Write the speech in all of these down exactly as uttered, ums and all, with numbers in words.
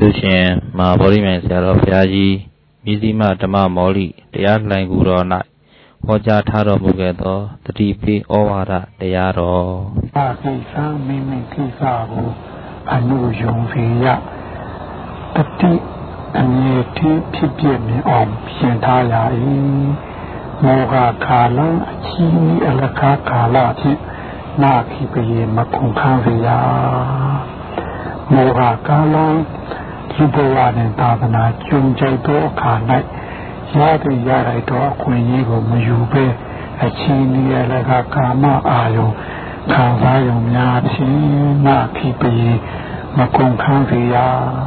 လူရှင်မဟာဗောဓိမြိုင်ဆရာတော်ဘုရားကြီးမြည်စီမဓမ္မမောလိတရားလှိုင်ကူတော်၌ဟောကြားထားတော်မူခဲ့သောတတိပိဩဝါဒတရားတော်အာသိသံမိမိကိစ္စကိုအနုယုံစေရတတိအမြဲတည်းဖြစ်ပြမြင်အောင်ရှင်ထားရ၏မောဟခါလံအချီးအလကားကာလဖြင့်နာခိပယေမခုန်ခန်းစေရမောဟကာလံဒီဘဝနဲ့သာသနာကျုံကြိုက်သောအခါ၌ရသည်ရလိုက်သောအခွင့်အရေးကိုမယူဘဲအချီးနီးရလကကာမအာယုခံစားရုံများဖြင့်နာခိပယေမခုန်ခန်းစေရ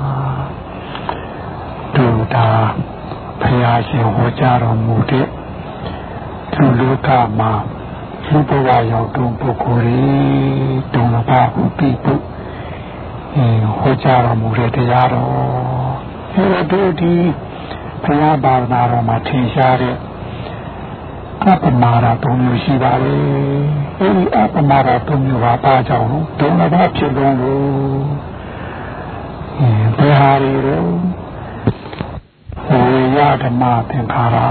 ဒုတာဘုရားရှင်ဟောကြားတော်မူတဲ့သူလူကမှာဒီဘဝရောက်သောပုဂ္ဂိုလ်၏တုံ့ပါဟုပြီးပုဟောကြားတော်မူတဲ့တရားတော်အဲတို့ဒီဘုရားဘာသာတော်မှာထင်ရှားတဲ့အပ္ပမာဒသုံးမျိုးရှိပါလေအဲဒီအပ္ပမာဒသုံးမျိုးကဘာကြောင့်လဲဒုံလဘဖြစ်လုံးလို့ဘယ်ဟာတွေလဲဝေယဓမ္မသင်္ခါရ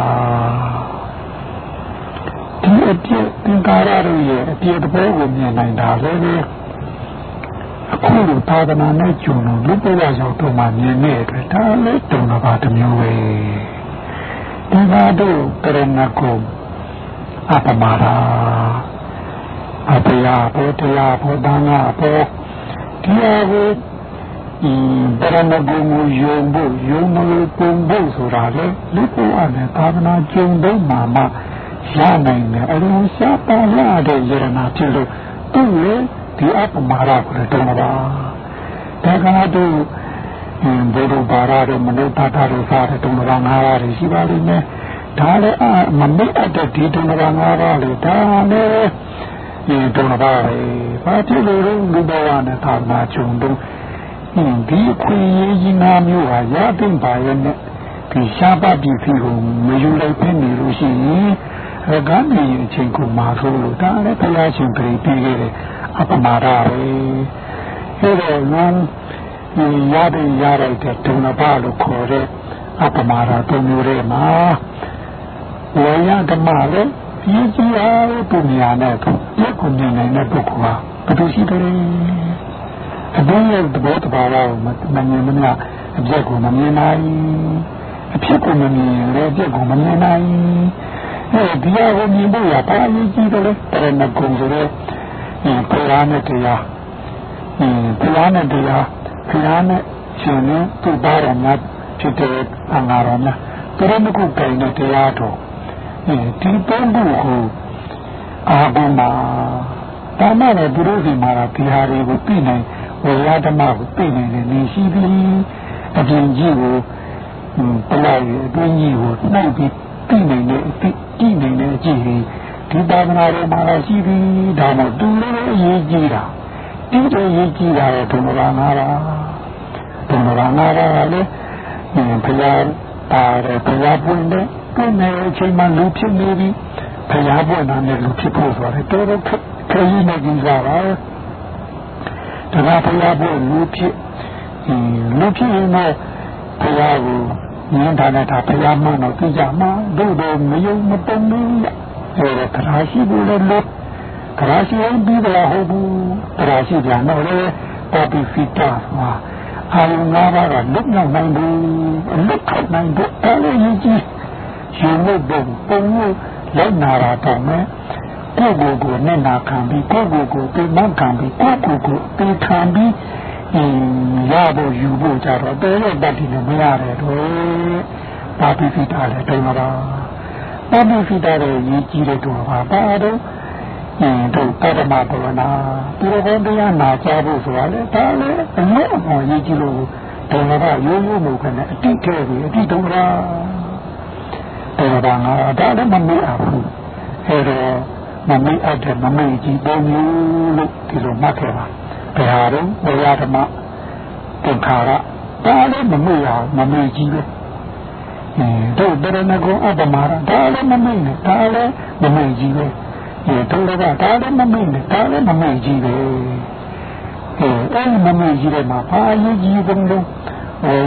ဒီအပြည့်သင်္ခါရတို့ရဲ့အပြည့်တဘောကိုမြင်နိုင်တာလည်းအခုလိုသာသနာနဲ့ကျုံလို့လူပဝရောက်တော့မှမြင်တဲ့အတွက်ဒါလည်းတုံတာပါတစ်မျိုးပဲဒီကားတို့ကရဏကုအပ္ပမာဒအပယဘောတရားဘောဒါနဘောတရားကိုအင်းကရဏကုကိုယုံဖို့ယုံလို့ပုံဖို့ဆိုတာလေလူပဝနဲ့သာသနာကျုံတော့မှမှရနိုင်တယ်အလုံးရှားပါရတဲ့ယရနာဖြစ်လို့သူ့ရဲ့ဒီအပ္ပမာဒကိုလည်းတုံးပါဒါကတို့ဘုဒ္ဓဘာသာတို့မနုဿာတို့စားတဲ့တုံးပါငါးပါးရှိပါလိမ့်မယ်ဒါလည်းအမမိတ်အပ်တဲ့ဒီတုံးပါငါးပါးလေဒါလည်းဒီတုံးပါပဲဘာဖြစ်လို့လူဘဝနဲ့သာနာချုံတော့ဒီခွေရေးကြီးနာမျိုးဟာရတဲ့ပါရဲ့နဲ့ဒီရှားပါပြည်စီကိုမယူလိုက်ဖြစ်နေလို့ရှိရင်ရကန်းနေအချိန်ကိုမှာဆိုလို့ဒါလည်းဘုရားရှင်ပြပြီးခဲ့တယ်အပ္ပမာဒပဲအဲဒါကရတဲ့ရတဲ့ဒုဏဘလို့ခေါ်တဲ့အပ္ပမာဒသုံးမျိုးတွေမှာဝေယဓမ္မလည်းဒီကြီးအားပုံညာနဲ့ရက်ကိုမြင်နိုင်တဲ့ပုဂ္ဂိုလ်ဟာဘယ်လိုရှိတယ်အဘိဓိသဘောတဘာဝကိုမမြင်မမြအပြည့်ကိုမမြင်နိုင်အဖြစ်ကိုမမြင်လည်းအပြည့်ကိုမမြင်နိုင်အဲဒီအရကိုမြင်ဖို့ရပါရင်ကြည့်တယ်လေအဲ့ဒါကုံဆိုတော့ဘုရားနဲ့တရားဘုရားနဲ့တရားဘုရားနဲ့ရှင်နဲ့သူ့ဘာတော်များဖြစ်တဲ့အငါတော်များသူတို့ကကိုယ်နဲ့တရားတော်ဒီပုံကိုအာဘုမာတာမနဲ့ဘုရားစီမှာဒီဟာတွေကိုပြနိုင်ဝေယဓမ္မကိုပြနိုင်တယ်နေရှိပြီးအပြင်ကြီးကိုပလိုက်အတွင်းကြီးကိုနှိုက်ပြီးပြနိုင်တဲ့အတိကြည့်နိုင်တဲ့အကြည့်ဒီသာသနာတော်မှာရှိပြီးဒါမှသူလည်းအရေးကြီးတာဒီလိုရေးကြီးတာတော့ဒုမဘာနာတာဒုမဘာနာတာလည်းဘုရားတာတယ်ဘုရားပွင့်တယ်ပွင့်နေအချိန်မှလူဖြစ်နေပြီဘုရားပွင့်တာနဲ့လူဖြစ်ဖို့ဆိုတယ်တော်တော်ခက်ရည်နေကြတာဒါကဘုရားပွင့်လူဖြစ်လူဖြစ်ရင်တော့ဘုရားကိုဉာဏ်ဌာနတာဘုရားမှတော့သိကြမှာတို့တော့မယုံမတုံးဘူးအဲဒါတရားရှိဘူးလို့တရားရှိရင်ပြီးတော့ဟုတ်ဘူးတရားရှိကြတော့လေပေါ်ပြီးဖီတာမှာအာရုံငါးပါးကလွတ်မြောက်နိုင်ဘူးအလွတ်ထွက်နိုင်ဘူးအဲလိုကြီးကြီးရှင်လို့ပုံပုံလိုက်နာတာတော့မယ်ကိုယ့်ကိုယ်ကိုနဲ့နာခံပြီးကိုယ့်ကိုယ်ကိုသိမှခံပြီးကိုယ့်ကိုယ်ကိုသိခံပြီးရဖို့ယူဖို့ကြတော့တော်တော်တတ်တယ်မရတယ်တော့ပါပိဖိတာလည်းတုံးပါပါပိဖိတာလည်းရည်ကြီးတဲ့တုံးပါပါတော့တို့ပရမဘဝနာဒီလိုတရားနာကြဖို့ဆိုတာလေဒါလည်းအမြဲအမှန်ကြီးကြီးလို့တုံးပါရိုးရိုးမဟုတ်ခနဲ့အတိတ်ကဲပြီးအတိတ်တုံးပါတုံးပါငါဒါလည်းမမေ့ဘူးအဲတော့မမေ့အပ်တဲ့မမေ့ကြီးပုံမျိုးလို့ဒီလိုမှတ်ခဲ့ပါဘယ်ဟာတော့ဘုရားဓမ္မသင်္ခါရဒါလည်းမမေ့ရမမေ့ကြီးပဲတို့တရဏဂုံအပ္ပမာဒဒါလည်းမမေ့နဲ့ဒါလည်းမမေ့ကြီးပဲဒီတို့ကဒါလည်းမမေ့နဲ့ဒါလည်းမမေ့ကြီးပဲအဲအဲ့မမေ့ကြီးတဲ့မှာဘာရေးကြီးကုန်လို့ဝေယ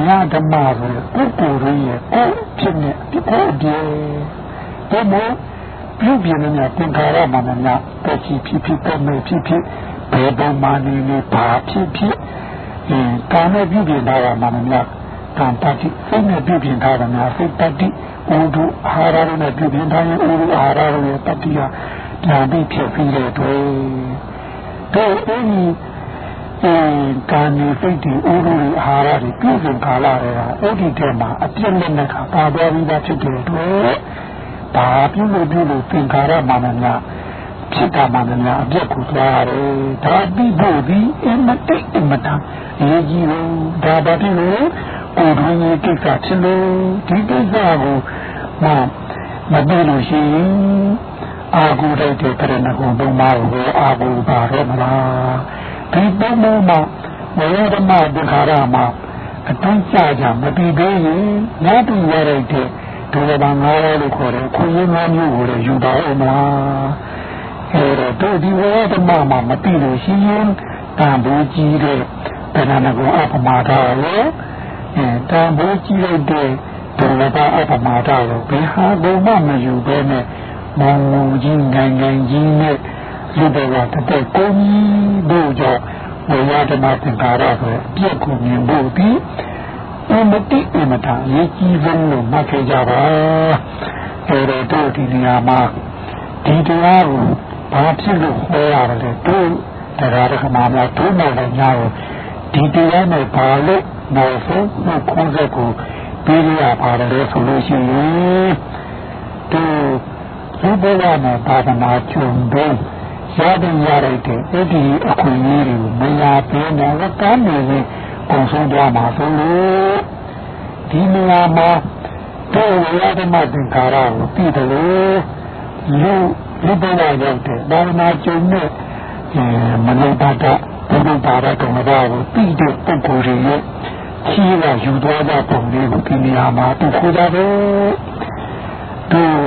ယဓမ္မဆိုပုဂ္ဂိုလ်ရင်းရဲ့ကိုယ်ဖြစ်နေဒီကိုယ်ဒီဘုမောပြုပြင်နေတဲ့သင်္ခါရမှန်များတက်ချီဖြစ်ဖြစ်တက်မဲ့ဖြစ်ဖြစ်ဘယ်ပုံမှန်နေနေပါဖြစ်ဖြစ်အဲကာနဲ့ပြုပြင်ထားတာမှန်များကံတတိစိတ်နဲ့ပြုပြင်ထားတာများစိတ်တတိဥဒုအာဟာရနဲ့ပြုပြင်ထားရင်ဥဒုအာဟာရရဲ့တတိယဉာဏ်ပြီးဖြစ်ပြီးတဲ့တွေ့တော့အဲဒီအဲကာနေစိတ်ဒီဥဒုအာဟာရတွေပြုပြင်ကာလတွေကအဲ့ဒီတည်းမှာအပြည့်နဲ့နဲ့ကပါသွားပြီးသားဖြစ်တဲ့တွေ့ဘာပြုလို့ပြုလို့သင်္ခါရမှန်များဖြစ်တာမှန်များအပြည့်ကိုသွားရတယ်ဒါပြီးဖို့ဒီအမတိတ်အမတန်ရေးကြီးလို့ဒါဘာဖြစ်လို့ကိုယ်တွင်းရဲ့ကိစ္စဖြစ်လို့ဒီကိစ္စကိုမှမသိလို့ရှိရင်အာဟုတိုက်တဲ့ပြဏဂုံသုံးပါးကိုအာဟုပါရမလားဒီသုံးပါးမှာဝေဒမဒုက္ခရမှာအတူကြကြမပြီးသေးရင်ညတူရတဲ့ဒုက္ခငါးလို့ခေါ်တယ်ခွင့်ရငါးမျိုးကိုလည်းယူပါဦးမလားအဲတော့ဒီဝေဒမမှာမပြီးလို့ရှိရင်တန်ဖိုးကြီးတဲ့ပြဏဂုံအပမာဒရောအဲတန်ဖိုးကြီးလိုက်တဲ့ဒုက္ခအပမာဒရောဘယ်ဟာကိုမှမယူဘဲနဲ့မောင်မောင်ကြီးငိုင်ငိုင်ကြီးနဲ့လူတော်ကတတဲ့ကိုကြီးတို့ကြောင့်ဝေယဓမ္မသင်္ခါရဆိုအပြည့်ကိုမြင်ဖို့ပြီးအမတိအမတာရေးကြီးဆုံးလို့မှတ်ခဲ့ကြပါအဲတော့ဒီနေရာမှာဒီတရားကိုဘာဖြစ်လို့ဟောရတယ်လဲတို့တရားဓမ္မများတို့နဲ့လည်းညာကိုဒီတရားနဲ့ဘာလို့နောက်ဆုံးမှခေါင်းဆက်ကိုပြီးရပါတယ်ဆိုလို့ရှိရင်တို့ဒီဘဝမှာဘာသာနာကျုံတော့ရတဲ့ရတဲ့အဲ့ဒီအခွင့်အရေးတွေကိုမရပေးနိုင်တော့တမ်းနေရင်ပုံဆုံးသွားမှာဆိုလို့ဒီနေရာမှာတို့ရတဲ့မသင်္ခါရကိုပြီးတယ်လို့လူလူဘဝရောက်တဲ့ဘာသာနာကျုံနဲ့မနတာတဘုရားပါရတော်မှာကိုပြီးတဲ့ပုဂ္ဂိုလ်တွေရဲ့ရှိရယူသွားတဲ့ပုံလေးကိုဒီနေရာမှာသူခေါ်ကြတယ်တို့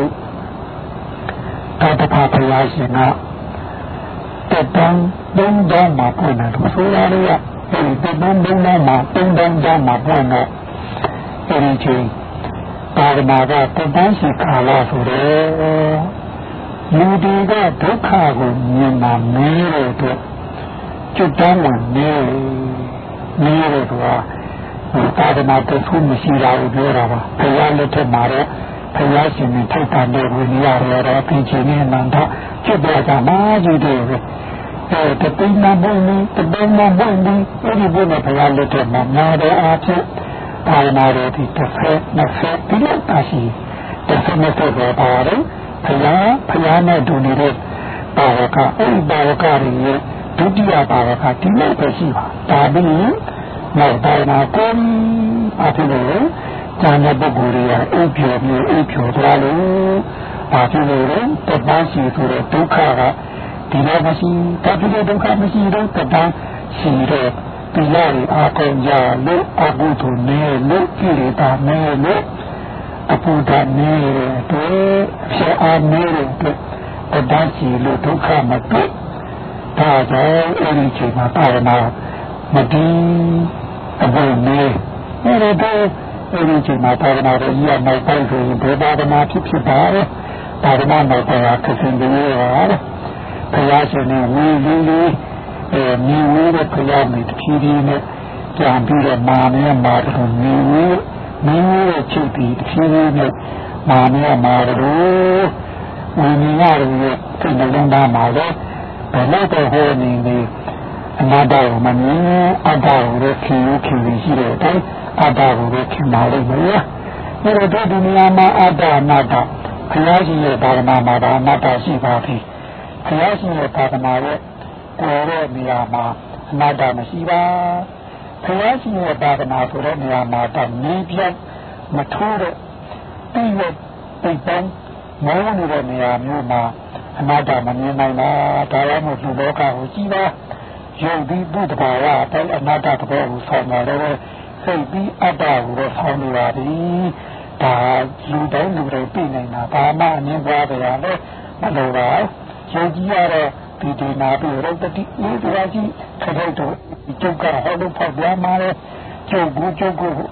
တတဖာဖရာရှင်ကတတန်းသုံးတောင်းမှာပွင့်တယ်လို့ဆိုရတယ်ကအဲဒီတတန်းသုံးတောင်းမှာသုံးတောင်းတောင်းမှာပွင့်တော့အဲဒီချိန်ပါရမကတတန်းရှိခါလာဆိုတယ်လူတွေကဒုက္ခကိုမြင်မှမင်းရဲ့အတွက်ကျွတ်တောင်းဝင်နေနေရတော့ပါရမတခုမရှိတာကိုပြောတာပါဘုရားလက်ထက်မှာတော့ဘုရားရှင်နဲ့ထိုက်တန်တဲ့ဝိညာဉ်ရတော့ပြင်ချင်နေမှန်တော့ကျွတ်သွားတာမှကြီးတယ်ပဲအဲတပိမဘုံလေးတပိမဘုံလေးအဲဒီဘုရားဘုရားလက်ထက်မှာညာတဲ့အားဖြင့်ပါရမတွေဒီတစ်ဖက်နှစ်ဖက်ဒီလိုပါရှိတစ်ဖက်နှစ်ဖက်ပဲပါတယ်ဘုရားဘုရားနဲ့တူနေတဲ့ပါဝကအဲဒီပါဝကရဲ့ဒုတိယပါဝကဒီလိုပဲရှိပါဒါပြီးနောက်တိုင်းမှာကိုယ်အဖြစ်လို့ဉာဏ်တဲ့ပုဂ္ဂိုလ်တွေကအိပ်ပျော်ပြီးအိပ်ပျော်သွားလို့ဘာဖြစ်လို့လဲတပန်းရှိဆိုတဲ့ဒုက္ခကဒီလိုမရှိဘာဖြစ်လို့ဒုက္ခမရှိတော့တပန်းရှိတော့ဒီလိုအာကုန်ကြလို့အဘုသူနေလို့ကိလေသာနေလို့အပူဓာနေတဲ့အတွက်ဖြစ်အားနေတဲ့အတွက်တပန်းရှိလို့ဒုက္ခမတွေ့ဒါကြောင့်အဲဒီချိန်မှာပါရမမတည်အဘုနေအဲ့ဒါအဲဒီချိန်မှာပါရမတော်ကြီးကနောက်ပိုင်းဆိုရင်ဒေပါဒနာဖြစ်ဖြစ်ပါလေပါရမနောက်ပိုင်းကခရှင်တွေရတယ်ဘုရားရှင်နဲ့ဝီဝီလေးအဲမြင်ဝဲတဲ့ဘုရားမိတဖြည်းဖြည်းနဲ့ကြံပြီးတော့မာနဲ့မာတော့မြင်ဝဲမြင်ဝဲတဲ့ချုပ်ပြီးတဖြည်းဖြည်းနဲ့မာနဲ့မာတော့ဝိညာဉ်ရရဲ့စိတ်နှလုံးသားမှာလည်းဘယ်လိုတော့ဟောနေနေအနာတ္တကိုမမြင်အတ္တကိုလည်းခင်ယူခင်ယူရှိတဲ့အတိုင်းအတ္တကိုလည်းခင်ပါလိမ့်မယ်။အဲဒါဒီနေရာမှာအတ္တအနတ္တဘုရားရှင်ရဲ့ဘာဝနာမှာဒါအနတ္တရှိပါပြီ။ဘုရားရှင်ရဲ့ဘာဝနာရဲ့ကိုယ်ရဲ့နေရာမှာအနတ္တမရှိပါ။ဘုရားရှင်ရဲ့ဘာဝနာဆိုတဲ့နေရာမှာတည်းနေပြတ်မထိုးတဲ့ပြီးရပိတ်ပန်းမောနေတဲ့နေရာမျိုးမှာအနတ္တမမြင်နိုင်ပါ။ဒါလည်းမဟုတ်လူလောကကိုကြည့်ပါ။ယုံပြီးဘုဒ္ဓဘာသာတိုင်းအနတ္တတပည့်ကိုဆောင်လာတော့စိတ်ပြီးအတ္တကိုတော့ဆောင်းနေပါပြီဒါလူတိုင်းလူတွေပြနိုင်တာဘာမှအငြင်းပွားကြရတယ်မလိုပါယုံကြည်ရတော့ဒီဒီနာပြီးရုပ်တတိလေးတရားကြီးခရိုက်တော့ကျုပ်ကဟောလို့ဖောက်ပြမှာလေကျုပ်ကူကျုပ်ကို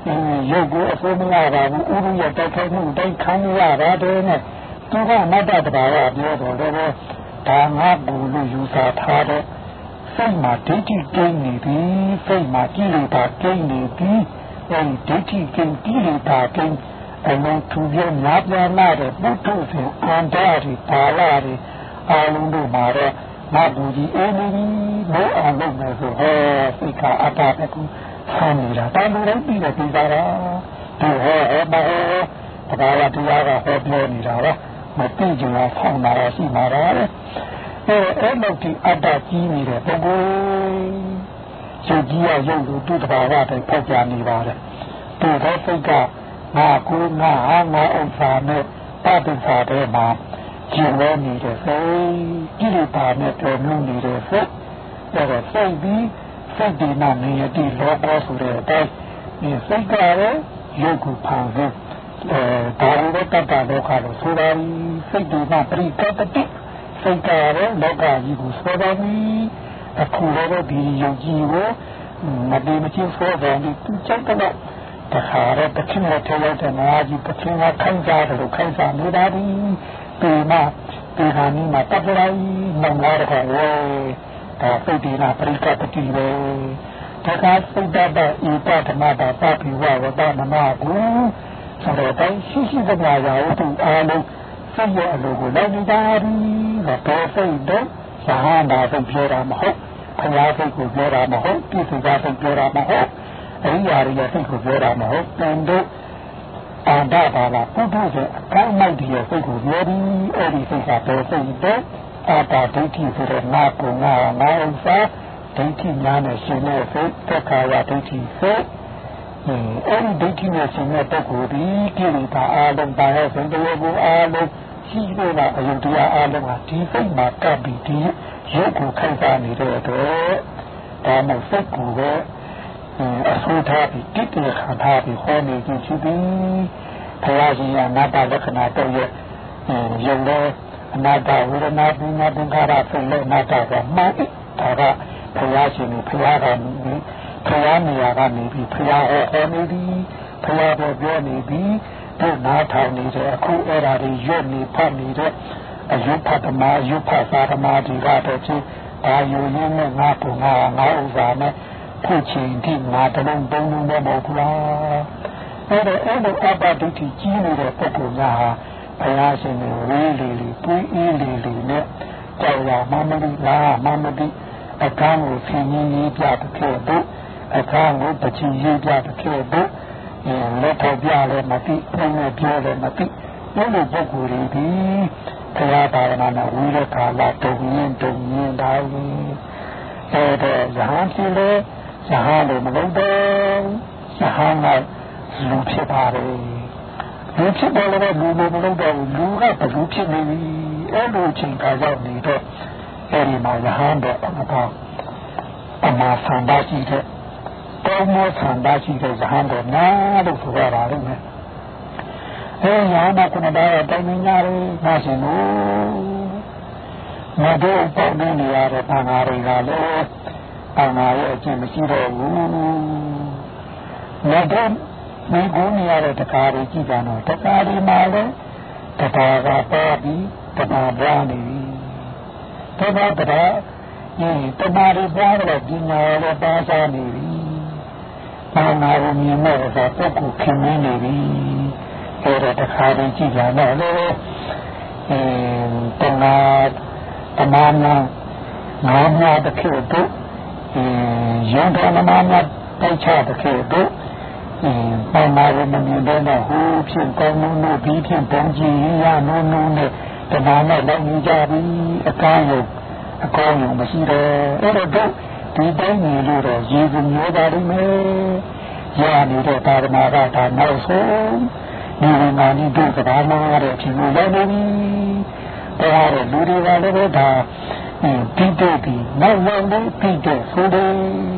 ရုပ်ကိုအစိုးမရပါဘူးဥရိယတိုက်ခိုက်မှုတိုက်ခံရပါတယ်နဲ့သူကမတ္တတဘာဝပြောတော့လည်းဒါငါဘူလို့ယူဆထားတဲ့စိတ်မှာဒိဋ္ဌိကျင်းနေပြီစိတ်မှာကိလေသာကျင်းနေပြီအဲဒီဒိဋ္ဌိကျင်းကိလေသာကျင်းအလုံးသူပြများပြားလာတဲ့ဘုဒ္ဓဆင်အန္တရာယ်ပါလာတယ်အာလုံးတို့မှာတော့ငါဘူကြီးအေးနေပြီမိုးအောင်လုပ်မယ်ဆိုဟောစိတ်ကအတ္တပဲကူဆန်းနေတာတန်ဖိုးတိုင်းပြီးတော့ပြီးသားတာဒီဟောဟောမဟောတဘာဝတရားကဟောပြောနေတာပါမသိကြလားဖောင်းလာရှိမှာပါလေအဲအဲ့လိုဒီအတ္တကြီးနေတဲ့ပုဂ္ဂိုလ်ရုပ်ကြီးရရုပ်လို့သူ့တဘာဝတိုင်းဖောက်ကြနေပါတယ်သူ့သောစိတ်ကငါကိုငါဟာငါဥစ္စာနဲ့ပဋိစ္ဆာတဲ့မှာကျင်လို့နေတဲ့စိတ်ကိလေသာနဲ့တော်မြုံနေတဲ့စိတ်အဲ့ဒါစိတ်ပြီးစိတ်ဒီနာနေရတိလောကဆိုတဲ့အတိုင်းဒီစိတ်ကလည်းရုပ်ကိုဖန်ဆင်းအဲဒါရတဲ့တတ္တလောကလို့ဆိုပါပြီစိတ်ဒီနာပရိကတတိစိတ်ကလည်းလောကကြီးကိုဆိုပါပြီအခုလည်းဒီယုံကြည်ကိုမတည်မချင်းဆိုတယ်ဒီသူချက်တော့တခါတော့တစ်ချင်းနဲ့ထဲလိုက်တဲ့နာကြီးတစ်ချင်းကခိုင်းကြတယ်လို့ခိုင်းစားနေတာဒီဒီမှာဒီဟာนี่မှာတပ်လိုက်မင်္ဂလာတော့ဝဲဒါစိတ်ဒီနာပရိကတတိပဲတခါစိတ်တတ်တဲ့ဤပထမတာပပိဝဝတမနာကိုဆိုတော့တိုင်းရှိရှိသမျှရာဝတ္ထုအားလုံးစိတ်ရဲ့အလိုကိုလိုက်နေကြပြီတော့စိတ်တော့သာဟာစိတ်ပြောတာမဟုတ်ခရားစိတ်ကိုပြောတာမဟုတ်ပြည့်စုံစိတ်ပြောတာမဟုတ်အရိယာရိယစိတ်ကိုပြောတာမဟုတ်တန်တို့အန္တဘာလာပုထုဇဉ်အကောင်းမိုက်တဲ့စိတ်ကိုပြောပြီးအဲ့ဒီစိတ်ကတော့စိတ်တော့အာတာဒိဋ္ဌိဆိုတဲ့နာကုငါငါဥစ္စာဒိဋ္ဌိများနဲ့ရှင်တဲ့စိတ်သက်ခါရဒိဋ္ဌိစိတ်အဲ့ဒီဒိဋ္ဌိနဲ့ရှင်တဲ့ပုဂ္ဂိုလ်ဒီကိလေသာအာလုံးပါရဲ့စံတော်ကိုအာလုံးရှိလို့လားအယုဒ္ဓရာအာလုံးဟာဒီစိတ်မှာကပ်ပြီးဒီရုပ်ကိုခိုင်စားနေတဲ့အတွက်ဒါမှစိတ်ကိုပဲအဆိုးထားပြီးတိတိခါထားပြီးဟောနေကြရှိသည်ဘုရားရှင်ကအနာတ္တလက္ခဏာတော့ရဲ့ရုပ်လည်းအနာတ္တဝေဒနာပညာသင်္ခါရဆိုလည်းအနာတ္တကမှန်တယ်ဒါကဘုရားရှင်ကဘုရားကဘုရားနေရာကနေပြီးဘုရားဟောဟောနေသည်ဘုရားပြောပြောနေပြီးတို့နားထောင်နေတဲ့အခုအဲ့ဓာတွေရွတ်နေဖတ်နေတဲ့အယုဖတ်သမားအယုဖတ်သာသမားတွေကတော့ချင်းဒါယူရင်းနဲ့ငါ့ကိုငါငါဥစ္စာနဲ့ခုချင်းဒီငါတလုံးတုံးလုံးတော့မဟုတ်လားအဲ့ဒါအဲ့လိုအပ္ပဒိဋ္ဌိကြီးနေတဲ့ပုဂ္ဂိုလ်များဟာဘုရားရှင်ကိုဝေးလေလေတွေးအေးလေလေနဲ့ကြောက်ရမမလို့လားမမတိအခန်းကိုဆင်းရင်းရေးပြတဲ့ဖြစ်တို့အခန်းကိုပချီရေးပြတဲ့ဖြစ်တို့လက်ထောက်ပြလည်းမသိဘုန်းနဲ့ပြောလည်းမသိဘုလိုပုဂ္ဂိုလ်တွေဒီဘုရားဘာဝနာနဲ့ဝိရခါလာတုံရင်းတုံရင်းတိုင်းအဲ့ဒါရဟန်းကြီးလေရဟန်းလို့မလုပ်တော့ရဟန်းကလူဖြစ်ပါတယ်လူဖြစ်တယ်လည်းလူမလုပ်တော့လူကဘလူဖြစ်နေပြီအဲ့လိုချိန်ခါရောက်နေတော့အဲ့ဒီမှာရဟန်းတော့အမတော်အမှားဆန္ဒရှိတဲ့တောင်းမဆန္ဒရှိတဲ့ရဟန်းတော့နားလို့ဆိုရတာလေအဲရဟန်းကခုနကတော့တိုင်နေကြတယ်ငါရှင်တို့မတို့ပေါ့နေရတဲ့ဘာသာတွေကလည်းဘာသာရဲ့အကျင့်မရှိတော့ဘူးမတို့မိကိုနေရတဲ့တရားတွေကြည့်ကြတော့တရားတွေမှာလည်းတရားကပါပြီးတရားပွားနေပြီတရားတရားဒီတရားတွေပွားတော့ဒီနာလည်းပါစားနေပြီဘာသာကိုမြင်မဲ့ဆိုပုဂ္ဂိုလ်ခင်မင်းနေပြီအဲ့ဒါတရားတွေကြည့်ကြတော့လေအဲတရားတမနာငါးများတစ်ခေတ်တို့ရုံးတော်နာမတိုက်ချတစ်ခေတ်တို့ဘာသာကိုမမြင်တော့ဟိုဖြစ်ကောင်းလို့ပြီးဖြစ်ပုံကြည့်ရနိုးနိုးနဲ့တရားနဲ့လည်းယူကြပြီးအကောင်းကိုအကောင်းကိုမရှိတော့အဲ့တော့ဒီတိုင်းနေလို့တော့ရေကိုမျိုးပါလိမ့်မယ်ရနေတဲ့သာသနာ့ကဒါနောက်ဆုံးဒီမှာဒီတို့ကဘာမှရတဲ့အချိန်ကိုရောက်နေပြီဒါရလူတွေကလည်းဒါဒီတို့ဒီနောက်နောက်လေးပြီးတော့ဆိုတယ်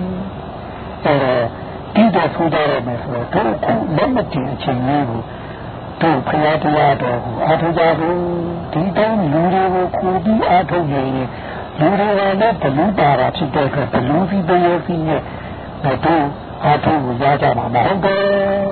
အဲဒီတော့ဆိုကြရမယ်ဆိုတော့တို့ကလက်မတင်အချိန်လေးကိုတို့ဖရာတရားတော်ကိုအားထုတ်ကြဖို့ဒီတိုင်းလူတွေကိုခုပြီးအားထုတ်နေရင်လူတွေကလည်းဘလူပါတာဖြစ်တဲ့အတွက်ဘလူပြီးတည်းရဲ့နဲ့တို့အားထုတ်ကိုရကြမှာမဟုတ်ဘူး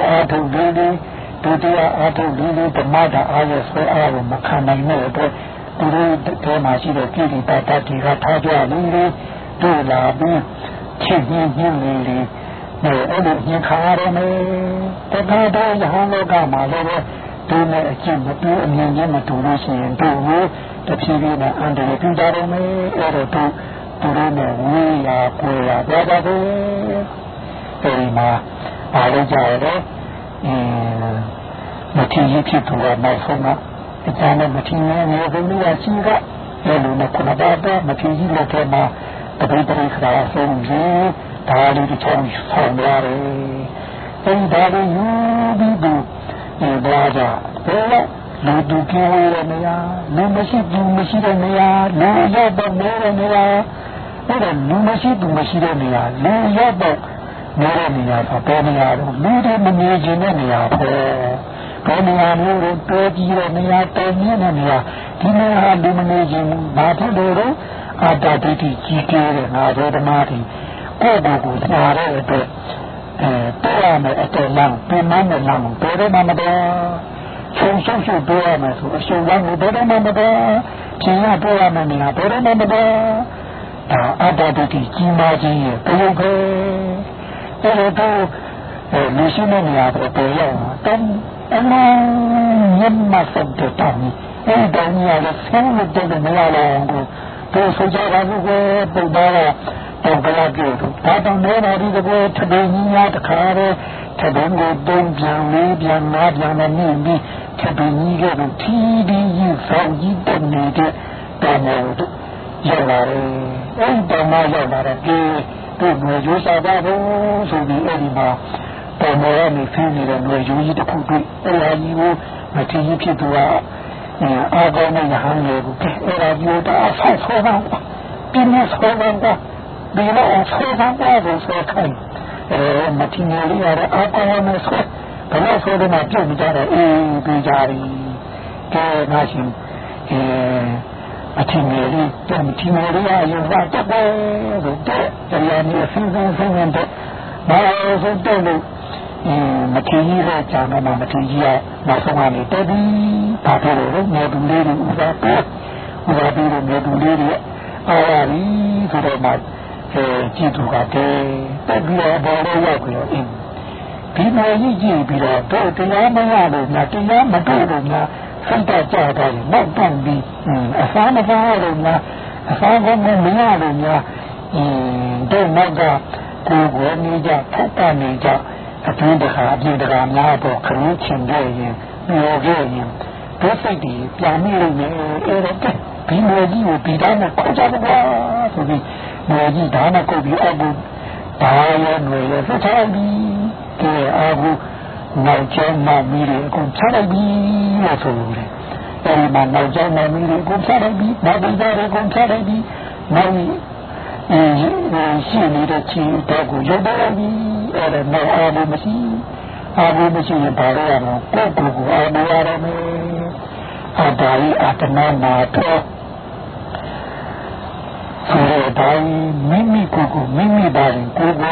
အားထုတ်လေးလေးဒုတိယအားထုတ်လေးလေးဓမ္မတာအားရဆွဲအားကိုမခံနိုင်တဲ့အတွက်သူတို့ထဲမှာရှိတဲ့ကိရိတာတတိကထားကြလေးလေးတို့လာပြီးချင်းညင်းညင်းလေးလေးနဲ့အဲ့လိုညင်ခါရမယ်တခါတော့ယဟန်လောကမှာလည်းတို့နဲ့အကျင့်မတူအမြင်ချင်းမတူလို့ရှိရင်တို့ကိုတဖြည်းဖြည်းနဲ့အန္တရာယ်ပြုကြရမယ်အဲ့တော့တို့သူတို့နဲ့ဝေးရာကိုယ်ရာပြောကြတယ်အဲဒီမှာအားလုံးကြရတော့အင်းမထင်ရဖြစ်သူကနောက်ဆုံးကအကျဉ်းနဲ့မထင်ရမျိုးဘုရားရှိကလည်းလူနဲ့ခုနကတော့မထင်ကြီးလက်ထဲမှာတပိတရိခါဆုံးပြီးဒါလေးတစ်ချောင်းဆောင်ရတယ်အဲဒီဒါလေးယူပြီးသူဒီဘာသာဘယ်လိုလူတူကြည့်ရမလားလူမရှိသူမရှိတဲ့နေရာလူရောက်တော့နေတဲ့နေရာအဲ့ဒါလူမရှိသူမရှိတဲ့နေရာလူရောက်တော့နေတဲ့နေရာဆိုတော့နေရာတော့လူတွေမနေခြင်းတဲ့နေရာပေါ့ဘယ်နေရာမျိုးတော့တိုးကြည့်တဲ့နေရာတုံနေတဲ့နေရာဒီနေရာလူမနေခြင်းဘာဖြစ်လို့လဲအာတာတိတိကြီးကျယ်တဲ့ငါတို့ဓမ္မတွေကိုယ့်ကိုယ်ကိုသာရတဲ့အတွက်အဲတော်ရမယ်အတော်လမ်းပြန်မနဲ့လမ်းဘယ်တော့မှမတော်ဆုံးဆုံးရှုပ်တော်ရမယ်ဆိုအရှုံးလမ်းကိုဘယ်တော့မှမတော်ခြင်းရတော်ရမယ်နေရာဘယ်တော့မှမတော်ဒါအာတာတိတိကြီးမားခြင်းရဲ့ဘုံပဲအဲ့တော့လူရှိတဲ့နေရာပေါ်ပေါ်ရောက်တော့အမှန်ညမဆက်တဲ့တောင်းအဲ့တောင်းရတဲ့ဆင်းလို့တဲ့နေရာလောကိုတို့ဆိုကြတာကိုပုံသားတော့ကလာပြုတ်ဒါတောင်းနေတာဒီကောထပ်င်းကြီးများတခါတော့ထပ်င်းကိုတုံးပြန်လေးပြန်နားပြန်နဲ့မြင်ပြီးထပ်င်းကြီးကတော့ထီးဒီကြီးဆောင်ကြီးတက်နေတဲ့တောင်းတော့ရောက်လာတယ်အဲ့တောင်းမရောက်လာတော့ဒီတို့မျိုးရိုးစားပါဘူးဆိုပြီးအဲ့ဒီမှာပေါ်မော်နေဖင်းနေတဲ့မျိုးရိုးကြီးတစ်ခုတွေ့အဲ့ဒါကြီးကိုမထင်ကြီးဖြစ်သူကအာကောင်းတဲ့ဟန်လေးကိုအဲ့ဒါကြီးတော့အဆောက်ဆောတော့ပြင်းနေဆောတော့ဒီလိုအဆောတော့ကိုဆောခိုင်းအဲမထင်လေးရတဲ့အာကောင်းတဲ့ဆောဘယ်လိုဆိုတော့မှပြုတ်ကြတယ်အေးပြကြပြီကဲငါရှင်အဲအထင်လေးတော့မထင်လေးရရင်တော့တက်တယ်ဆိုတော့တရားနည်းဆင်းဆင်းဆင်းတဲ့ဘာလို့ဆိုတော့မထင်ကြီးတော့ကြာတော့မထင်ကြီးကနောက်ဆုံးကနေတက်ပြီးဘာဖြစ်လို့လဲမြေတူလေးတွေဥစားပေါ့ဥစားပြီးတော့မြေတူလေးတွေအားရပြီဆိုတော့မှအဲကြည့်သူကတည်းတက်ပြီးတော့ဘောလို့ရောက်ပြီးတော့အင်းဒီလိုကြီးကြည့်ပြီးတော့တို့တရားမရလို့ညာတရားမတွေ့လို့ညာစိတ်တကြတယ်နောက်တန်းပြီးအစားမစားလို့ညာအစားကမမရလို့ညာအင်းတို့နောက်ကကိုယ်ကိုနေကြဖတ်တာနေကြအကျိုးတခါအပြည့်တခါများတော့ခရုချင်ကြရင်ပြောကြရင်ဒုစိတ်ကြီးပြန်မိလို့နေအဲ့တော့ဒီမေကြီးကိုဒီတိုင်းနဲ့ခေါ်ကြပါဆိုပြီးမေကြီးဒါနဲ့ကိုပြီးအကူဒါရောຫນွေရောဆက်ချပြီးကဲအကူနောက်ကျောင်းမှမိတယ်အကုန်ချလိုက်ပြီးလို့ဆိုတယ်အဲ့ဒီမှာနောက်ကျောင်းမှမိတယ်အကုန်ချလိုက်ပြီးနောက်ပြီးသားအကုန်ချလိုက်ပြီးနောက်ရှိနေတဲ့ချင်းတော့ကိုရုပ်တော့ပြီးအဲ့ဒါတော့အားမမရှိအားမမရှိရင်ဘာလို့ရမလဲကိုယ့်ကိုယ်ကိုအားမရရမယ်အတားအတနာနာတော့ဆိုတော့မိမိကိုယ်ကိုမိမိပါရင်ကိုယ်က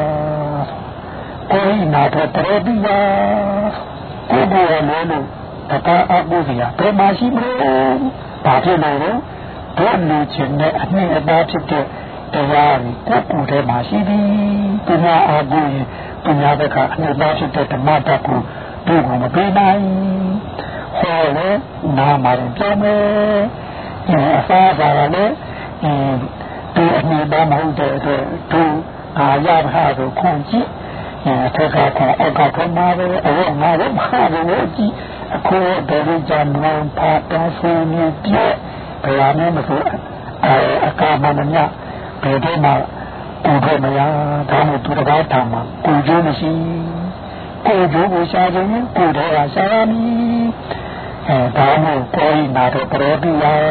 ကိုယ်နာတော့တော်ပြီပါကိုယ်ကိုယ်လည်းလို့တပါအမှုစီရဘယ်မှာရှိမလို့ဘာဖြစ်လို့လဲတို့လူချင်းနဲ့အနှစ်အသားဖြစ်တဲ့တရားကိုကိုယ်ထဲမှာရှိသည်သူများအားကိုးရင်သူများဘက်ကအနှစ်သားဖြစ်တဲ့ဓမ္မတတ်ကိုတို့ကမပေးနိုင်ဟောလေနားမှာပြောမယ်အစားပါလည်းဒီအနှစ်သားမဟုတ်တဲ့အတွက်တို့အာရပါဆိုခွန်ကြည့်အထက်ကကအကထမပဲအဝငါတို့မှာလို့ကြည့်အခုတော့ကြံမောင်းပါတော်ဆင်းနေပြဘယ်ရမ်းမဆိုအကာမမညာဘယ်တော့မှကိုယ်ကမရဒါမှသူတကားထားမှာကိုယ်ကျိုးမရှိကိုယ်ကျိုးကိုရှာခြင်းကိုယ်တော်ကရှာရမည်အဲဒါမှကိုယ်နာတော့တော်ပြီလား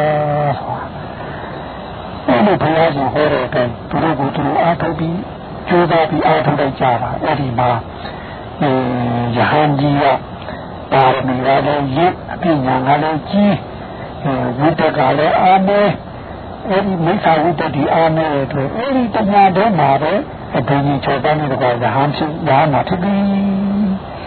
အဲ့လိုဘုရားရှင်ဟောတဲ့တိုင်သူတို့ကိုသူတို့အားထုတ်ပြီးကြိုးစားပြီးအားထုတ်လိုက်ကြတာအဲ့ဒီမှာအဲယဟန်ကြီးကပါရမီကလည်းရစ်အပြညာကလည်းကြီးဝိတ္တကလည်းအားနေအဲ့ဒီမိစ္ဆာဝိတ္တိအားနေတဲ့အတွက်အဲ့ဒီတညာတည်းမှာပဲအဘိညာဉ်၆ပါးနဲ့တကွာရဟန်းဖြစ်ရမှာဖြစ်ပြီး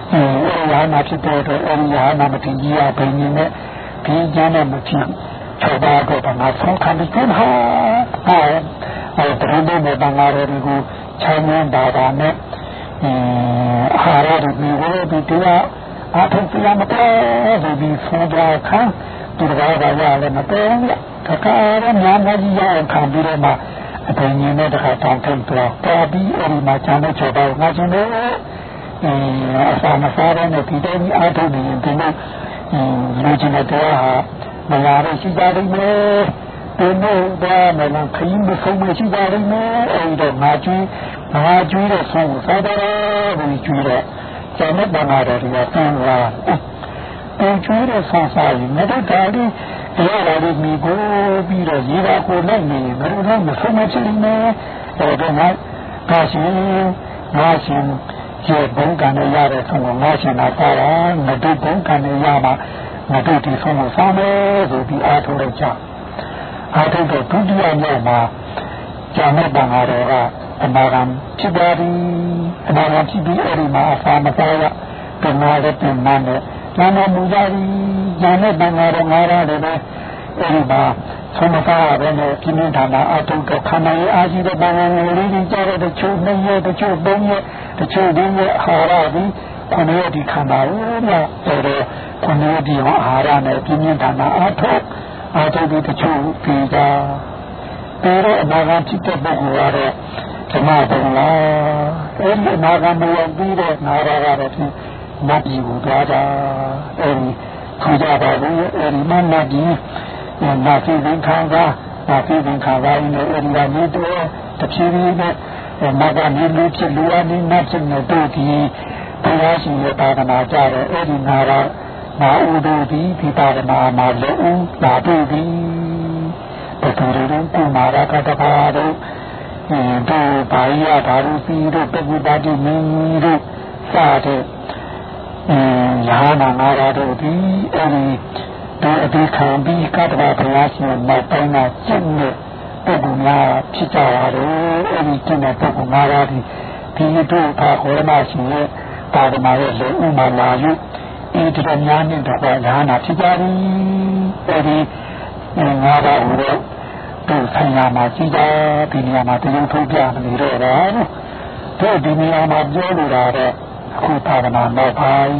အဲရာနာဖြစ်တဲ့အတွက်အဲဒီရာနာမတင်ကြီးရဘယ်နည်းနဲ့ဒီကျမ်းနဲ့မကြည့်ချောပါတော့ဘာမှဆုံးခံပြီးတော့ဟာအဲတရင်တဲ့ဘာငါရည်ကိုချမ်းသာတာတာနဲ့အာဟာရတွေမျိုးတွေတရားအထုပ်ပြမတော်ဆိုပြီးဆုံးသွားခံသူတော်ဘာရလည်းမတော်တခါတော့များများကြီးရအောင်ခံပြီးတော့မှအပင်ရင်းနဲ့တခါတောင်းထိန်တော့တော်ပြီးအဲဒီမှာကျမ်းတဲ့ချောပါငါချင်းတော့အစာမစားတဲ့နဲ့ဒီတိုင်းအထုပ်နေရင်ဒီလိုလူချင်းတဲ့ဟာမလာရရှိကြလိမ့်မယ်ဒီလိုတော့မလခင်းမဆုံးမရှိကြလိမ့်မယ်အဲဒီတော့ငါကျွေးငါကျွေးတဲ့ဆုံးကိုစားတယ်ဒီကျွေးတဲ့ကျန်တဲ့ဘာသာတွေကဆန်းလာဒီကျွေးတဲ့ဆုံးစားရင်ငါတို့ဒါလေးတရားလာပြီးမိကိုပြီးတော့ရေပါကိုလိုက်နေငါတို့တော့မဆုံးမရှိလိမ့်မယ်အဲဒါငါငါရှင်ငါရှင်ကျေဘုံကံရတဲ့ဆုံးကိုငါရှင်လာစားတာငါတို့ဘုံကံရမှာငါတို့ဒီဆုံးကိုစားမယ်ဆိုပြီးအားထုတ်လိုက်ကြအားထုတ်တော့ဒုတိယမြောက်မှာကျန်တဲ့ဘာသာတွေကအနာဂံဖြစ်ပါသည်အနာဂံဖြစ်ပြီးအဲဒီမှာအစာမစားရပြနာတဲ့ပြန်နဲ့နာမမူကြသည်ကျန်တဲ့ဘာသာတွေငါးပါးတွေပဲအဲဒီမှာဆုံးမစားရဘဲနဲ့ပြင်းထန်တာအားထုတ်တော့ခန္ဓာရဲ့အားရှိတဲ့ဘာသာတွေလေးကြီးကြတဲ့တချို့နှစ်ရက်တချို့သုံးရက်တချို့လေးရက်အာဟာရသည်ခန္ဓာရဲ့ဒီခန္ဓာကိုလည်းဆိုတော့ခန္ဓာရဲ့ဒီအာဟာရနဲ့ပြင်းထန်တာအားထုတ်အားထုတ်ပြီးတချို့ပြီးတာဒါတော့အနာဂတ်ဖြစ်တဲ့ပုဂ္ဂိုလ်ကတော့ဓမ္မဘုံလားအဲဒီအနာဂတ်ဘုံပြီးတဲ့နာရကတော့ဖြင့်နတ်ပြည်ကိုသွားတာအဲဒီခူကြပါဘူးအဲဒီမနတ်ကြီးနာသိသင်္ခါကနာသိသင်္ခါကနဲ့အဲဒီကနေတော့တဖြည်းဖြည်းနဲ့မကနေလူဖြစ်လူအနေနဲ့ဖြစ်နေတော့ဒီဘုရားရှင်ရဲ့သာသနာကြတဲ့အဲဒီနာရနာဥဒ္ဒတိဒီသာသနာမှာလည်းလာတွေ့ပြီပထမဆုံးကုမာရကတပါတော့ဒီဘာရတာလို့ပြီးတော့ပကုပါတိမင်းတို့စတဲ့ညာနာနာရတို့ဒီအဲဒီတို့အဒီခံပြီးကတ္တဗဘုရားရှင်နောက်ပိုင်းကကျင့်တဲ့ပုဂ္ဂိုလ်များဖြစ်ကြရတယ်အဲဒီကျင့်တဲ့ပုဂ္ဂိုလ်များဒီဒီတို့ဘာခေါ်မှရှင်ရဲ့သာသနာရဲ့လူဥမာလာယူဒီတော်များနဲ့တော့ညာနာဖြစ်ကြသည်အဲဒီငါးပါးကိုတော့သူဆိုင်ရာမှာကြည့်ကြဒီနေရာမှာတရုပ်ထုတ်ပြမနေတော့တာတို့ဒီနေရာမှာပြောလို့တာတော့အခုသာသနာနောက်ပိုင်း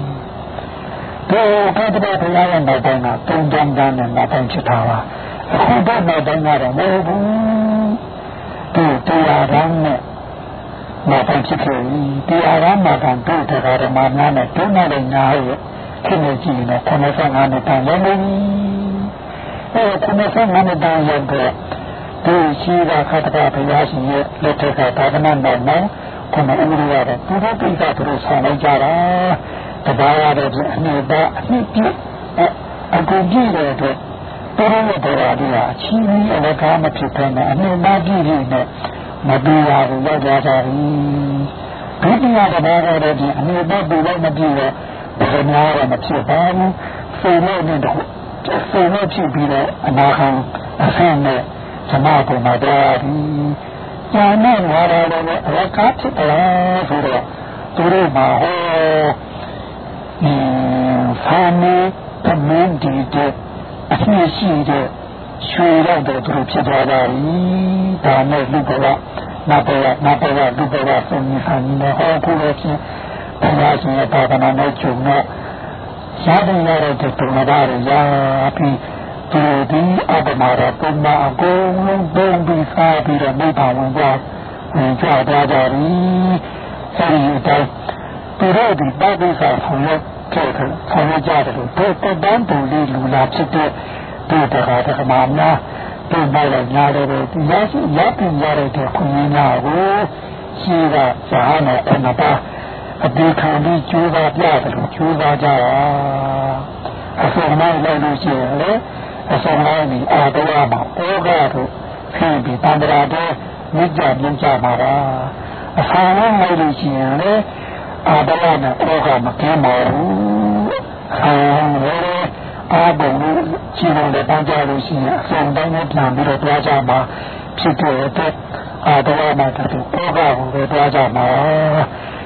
တို့ကတည်းကဘုရားရဲ့နောက်ပိုင်းကတုံ့ပြန်တဲ့နောက်ပိုင်းဖြစ်တာပါအခုတော့နောက်ပိုင်းကတော့မဟုတ်ဘူးတို့တရားတော်နဲ့နောက်ပိုင်းဖြစ်ခဲ့ပြီတရားတော်မှာကတို့တရားဓမ္မများနဲ့တုံ့တဲ့ညာရဲ့ဖြစ်နေကြည့်နေခဏဆက်ငါးနှစ်တန်လုံးပြီအဲခုနကမှမတန်ရောက်တော့ဒီရှိတာခတ်တာဘုရားရှင်ရဲ့လက်ထက်ကသာသနာတော်မှာခုနဥရရတဲ့သူတို့ကိစ္စသူတို့ဆောင်လိုက်ကြတာတပါးရတဲ့အနှစ်ပါအနှစ်ပြည့်အကူပြည့်တဲ့အတွက်သူတို့ရဲ့ဘောရာဒီကအချင်းကြီးအလကားမဖြစ်ဘဲနဲ့အနှစ်ပါပြည့်ပြည့်နဲ့မတူရဘူးရောက်ကြကြပြီဒုတိယတပါးရတဲ့အနှစ်ပါပြည့်လိုက်မပြည့်တော့ဘယ်များတော့မဖြစ်ပါဘူးဆိုလို့နေတော့ဆိုလို့ဖြစ်ပြီးတော့အနာခံအဆင့်နဲ့ဓမ္မပုံမှာတော့ဒီဉာဏ်နဲ့ငါရလည်းအလကားဖြစ်တယ်ဆိုတော့သူတို့မှာဟောဒီဖာမေသမင်းဒီတဲ့အဖြစ်ရှိတဲ့ရွှေတော့သူတို့ဖြစ်သွားတာဒါနဲ့လူကနာပရနာပရလူကဆုံးနေဟန်နဲ့ဟောခုလို့ချင်းဘုရားရှင်ရဲ့သာသနာနဲ့ကျုံတော့ရှားတယ်ရတဲ့တုံနာရရာပြီးသူဒီအပမာရပုံမှာအကုန်လုံးပုံပြီးစားပြီးတော့မိဘဝင်ကြဝင်ကြသွားကြပြီအဲဒီတော့သူတို့ဒီပတ်ပြီးစားဆောင်ရခဲ့တယ်ဆောင်ရကြတယ်လို့တော့တန်းတူလေးလူလာဖြစ်တဲ့ဒီတရားဓမ္မများဒီမှာလည်းညာတယ်ဒီရရှိရပြင်ရတဲ့ခွန်ကြီးများကိုရှိကဇာနဲ့အနပါအဒီခံပြီးကျိုးသားပြတယ်လို့ကျိုးသားကြတာအစုံလိုက်လိုက်လို့ရှိရင်လေအစုံလိုက်ပြီးအာတော်မှာဩဃတို့ဖြစ်ပြီးတန္တရာတဲ့မြင့်ကြမြင့်ကြပါပါအစုံလိုက်လိုက်လို့ရှိရင်လေအာတော်နဲ့ဩဃမကင်းပါဘူးအစုံလေအာဘုံလို့ခြေလုံးနဲ့ပန်းကြလို့ရှိရင်အစုံတိုင်းနဲ့ပြန်ပြီးတော့တွားကြမှာဖြစ်တဲ့အတွက်အာတော်မှာတူဩဃကိုပဲတွားကြမှာ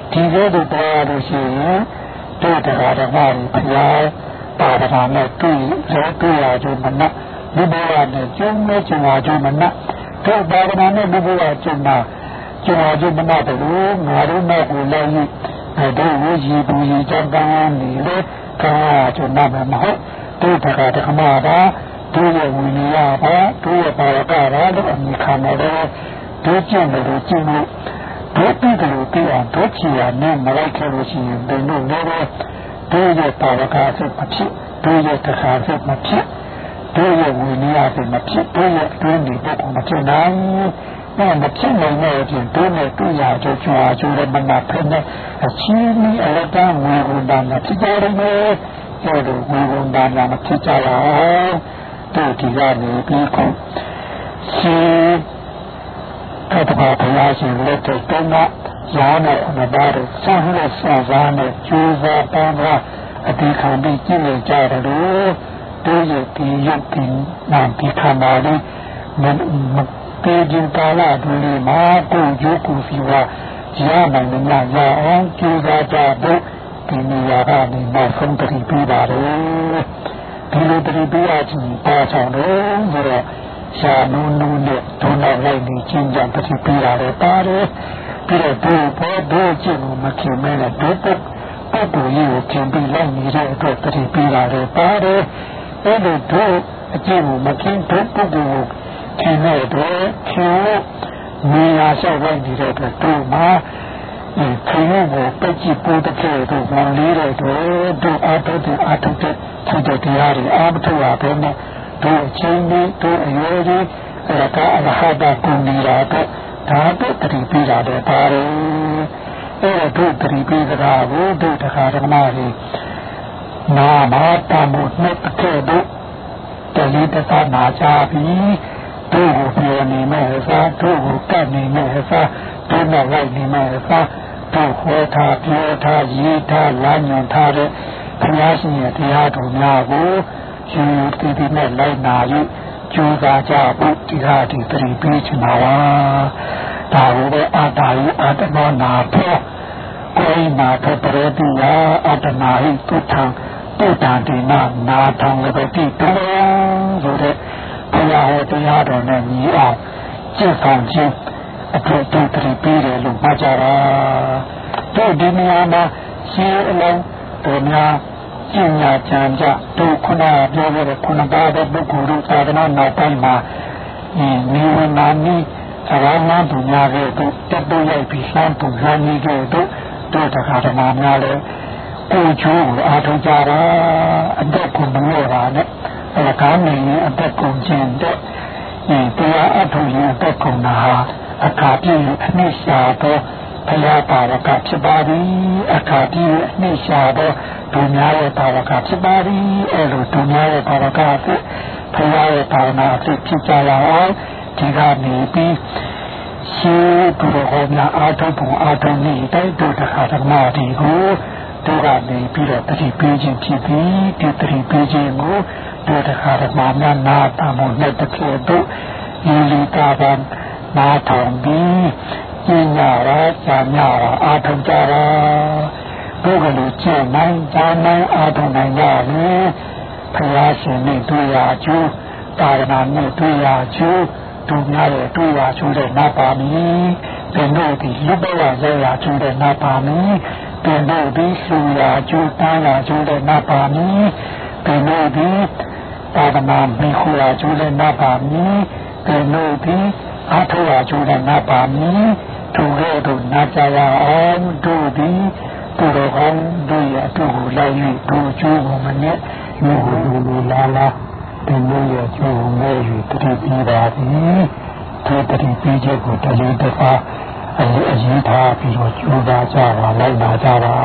ဒီလိုတော့တော်လို့ရှိရင်တို့တရားဓမ္မတွေဘုရားပါဒနာနဲ့တွေ့ရတွေ့ရကြမနာလူဘဝနဲ့ကျုံနဲ့ကျုံဝါကြမနာတို့ပါဒနာနဲ့လူဘဝကျုံနာကျုံဝါကြမနာတို့ငါတို့နဲ့ကိုလည်းအဲတို့ဝီပူရီကြောင့်ကောင်းနေလေကာကျုံနာမဟုတ်တို့တရားဓမ္မပါတို့ရဲ့ဝိနည်းပါတို့ရဲ့ပါရကပါလို့အမိခံတယ်တို့ကျင့်တယ်လို့ကျင့်လို့တို့ပြည်တယ်လို့ပြောအောင်တို့ချီရနဲ့မလိုက်ခဲ့လို့ရှိရင်ဘယ်လိုလဲတို့ရဲ့ပါရကအစစ်မဖြစ်တို့ရဲ့တရားစစ်မဖြစ်တို့ရဲ့ဝိနည်းအစစ်မဖြစ်တို့ရဲ့အတွင်းတွေတော့မဖြစ်နိုင်ဘူးမဖြစ်နိုင်တဲ့အပြင်တို့နဲ့တွေ့ရကြကြွားကြတဲ့မနာဖက်နဲ့အချင်းကြီးအလကဝေဝန်တာနဲ့ဖြစ်ကြတယ်အဲ့လိုဝေဝန်တာနဲ့မဖြစ်ကြပါဘူးတို့ဒီကနေပြီးခုရှင်တပည့်ဘုရားရှင်လက်ထက်တုန်းကရာနဲ့အမဘာတို့ဆန်းလက်ဆန်းစားနဲ့ကျိုးစားပန်းကားအတိခံပြီးကျင့်နေကြတယ်လို့တို့ရဲ့ဒီရုပ်ဒီနာမ်ဒီခန္ဓာလေးမတေခြင်းကာလအတွင်းမှာကိုယ်ကျိုးကိုယ်စီဝါရနိုင်မလားရအောင်ကျိုးစားကြဖို့ဒီနေရာကနေနောက်ဆုံးတတိပေးပါတယ်ဒီလိုတတိပေးရခြင်းပါဆောင်တော့ဆိုတော့ရှာနုနုနဲ့ဒုနာလိုက်နေချင်းကြတတိပေးရတယ်ပါတယ်ပြီးတော့ဒီဘောဒုကျင့်မခင်မဲနဲ့ဒုပုတ်ပုတ်ကိုရေးကိုခင်ပြီးလိုက်နေတဲ့အတွက်တတိပေးရတယ်ပါတယ်အဲ့ဒီဒုအကျင့်ကိုမခင်ဒုပုတ်ကိုခင်တဲ့အတွက်ခင်နေရာဆောက်လိုက်နေတဲ့အတွက်တို့မှာခင်ကိုပက်ကြည့်ပို့တဲ့တို့ဝင်လေးတဲ့တို့တို့အားထုတ်တဲ့အားထုတ်တဲ့ဖြစ်တဲ့တရားတွေအားမထုတ်ရဘဲနဲ့တို့အချင်းကြီးတို့အရွယ်ကြီးအရကအရဟတကုနေတာတော့ဒါတော့တတိပေးတာတော့ပါတယ်အဲ့တော့တို့တတိပေးတာကိုတို့တရားဓမ္မတွေနာမတာမှုနဲ့တကယ်တော့တလီတသနာကြပြီးတို့ကိုပြောနေမဲ့စားတို့ကိုကတ်နေမဲ့စားတို့နဲ့လိုက်နေမဲ့စားတို့ဟောထားပြောထားရေးထားလမ်းညွှန်ထားတဲ့ဘုရားရှင်ရဲ့တရားတော်များကိုရှင်ဒီဒီနဲ့လိုက်နာယူကြိုးစားကြဖို့ဒီဟာဒီတတိပေးချင်ပါလားဒါကိုပဲအာတာယအာတမောနာဖို့ကိုယ်နာတဲ့ပရိတိယအာတနာဟိတုထံတုတံဒီနာနာထံလည်းပဲတိတုံးဆိုတဲ့ဘုရားဟောတရားတော်နဲ့ညီအောင်ကျင့်ဆောင်ခြင်းအထူးတတိပေးတယ်လို့မှတ်ကြပါတို့ဒီနေရာမှာရှင်အလုံးတို့များကျင့်ညာကြံကြတို့ခုနပြောခဲ့တဲ့ခုနပါတဲ့ပုဂ္ဂိုလ်တို့သာသနာနောက်ပိုင်းမှာနေဝနာနီအရဟံသူများရဲ့တို့တက်တော့ရိုက်ပြီးစမ်းသူလှမ်းကြီးတို့တို့တရားဓမ္မများလည်းကိုယ်ချိုးကိုအားထုတ်ကြတာအသက်ကိုမလို့ပါနဲ့အလကားနေရင်အသက်ကုန်ခြင်းတဲ့တရားအထုတ်ရင်အသက်ကုန်တာဟာအခါပြည့်အနည်းရှာတော့ဘုရားပါရကဖြစ်ပါသည်အခါပြည့်အနည်းရှာတော့ဒုများရဲ့ပါရကဖြစ်ပါသည်အဲ့လိုဒုများရဲ့ပါရကဖြစ်ဘုရားရဲ့ပါရနာဖြစ်ဖြစ်ကြရအောင်ဒီကနေပြီးရှိသူတော်ကောင်းများအာထုပ်ပုံအာထုပ်နေတဲ့ဒုတခါဓမ္မဒီကိုတို့ကနေပြီးတော့တတိပေးခြင်းဖြစ်ပြီးဒီတတိပေးခြင်းကိုဒုတခါဓမ္မများနာတမှုနဲ့တကယ်တော့ယဉ်လီတာပါနာထောင်ပြီးကျင့်ကြတာကြာညတာအာထုံကြတာတို့ကလေးကျင့်နိုင်ကြာနိုင်အာထုံနိုင်ကြတယ်ဘုရားရှင်နဲ့တွေ့ရကျိုးတာရဏနဲ့တွေ့ရကျိုးတို့များရဲ့တွေ့ရကျိုးတဲ့နတ်ပါမီဒီတို့ဒီလူဘဝရောက်ရကျိုးတဲ့နတ်ပါမီဒီတို့ဒီလူရကျိုးတန်းရကျိုးတဲ့နတ်ပါမီဒီတို့ဒီတာရဏမိခူရကျိုးတဲ့နတ်ပါမီဒီတို့ဒီအာထုရကျိုးတဲ့နတ်ပါမီတို့ရဲ့တို့နာကြရအောင်တို့ဒီတို့တော်ကောင်းတို့ရဲ့အတူကိုလိုက်၍တို့ကျိုးကိုမနဲ့ယူလူလူလာလာဒီလိုရဲ့ကျိုးမဲ့ယူတတိပြီးပါသည်ဒီတတိပြီးချက်ကိုတလေးတစ်ခါအရေးထားပြီးတော့ကျိုးသားကြပါလိုက်နာကြပါ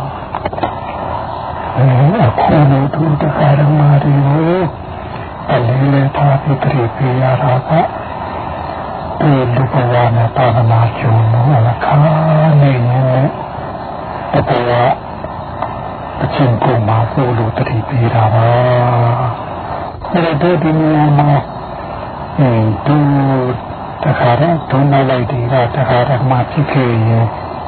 အခုတို့တို့တရားဓမ္မတွေကိုအလေးလေးထားပြီးတတိပြီးရတာကဒီလူဘဝနဲ့ပါဒနာကျုံလို့ခါနေနေတော့အချင်းကိုမှာပို့လို့တတိပေးတာပါအဲ့တော့ဒီနေ့မှာဒီတခါတော့ဒုနာလိုက်ဒီကတခါတော့မှဖြစ်ခဲ့ရင်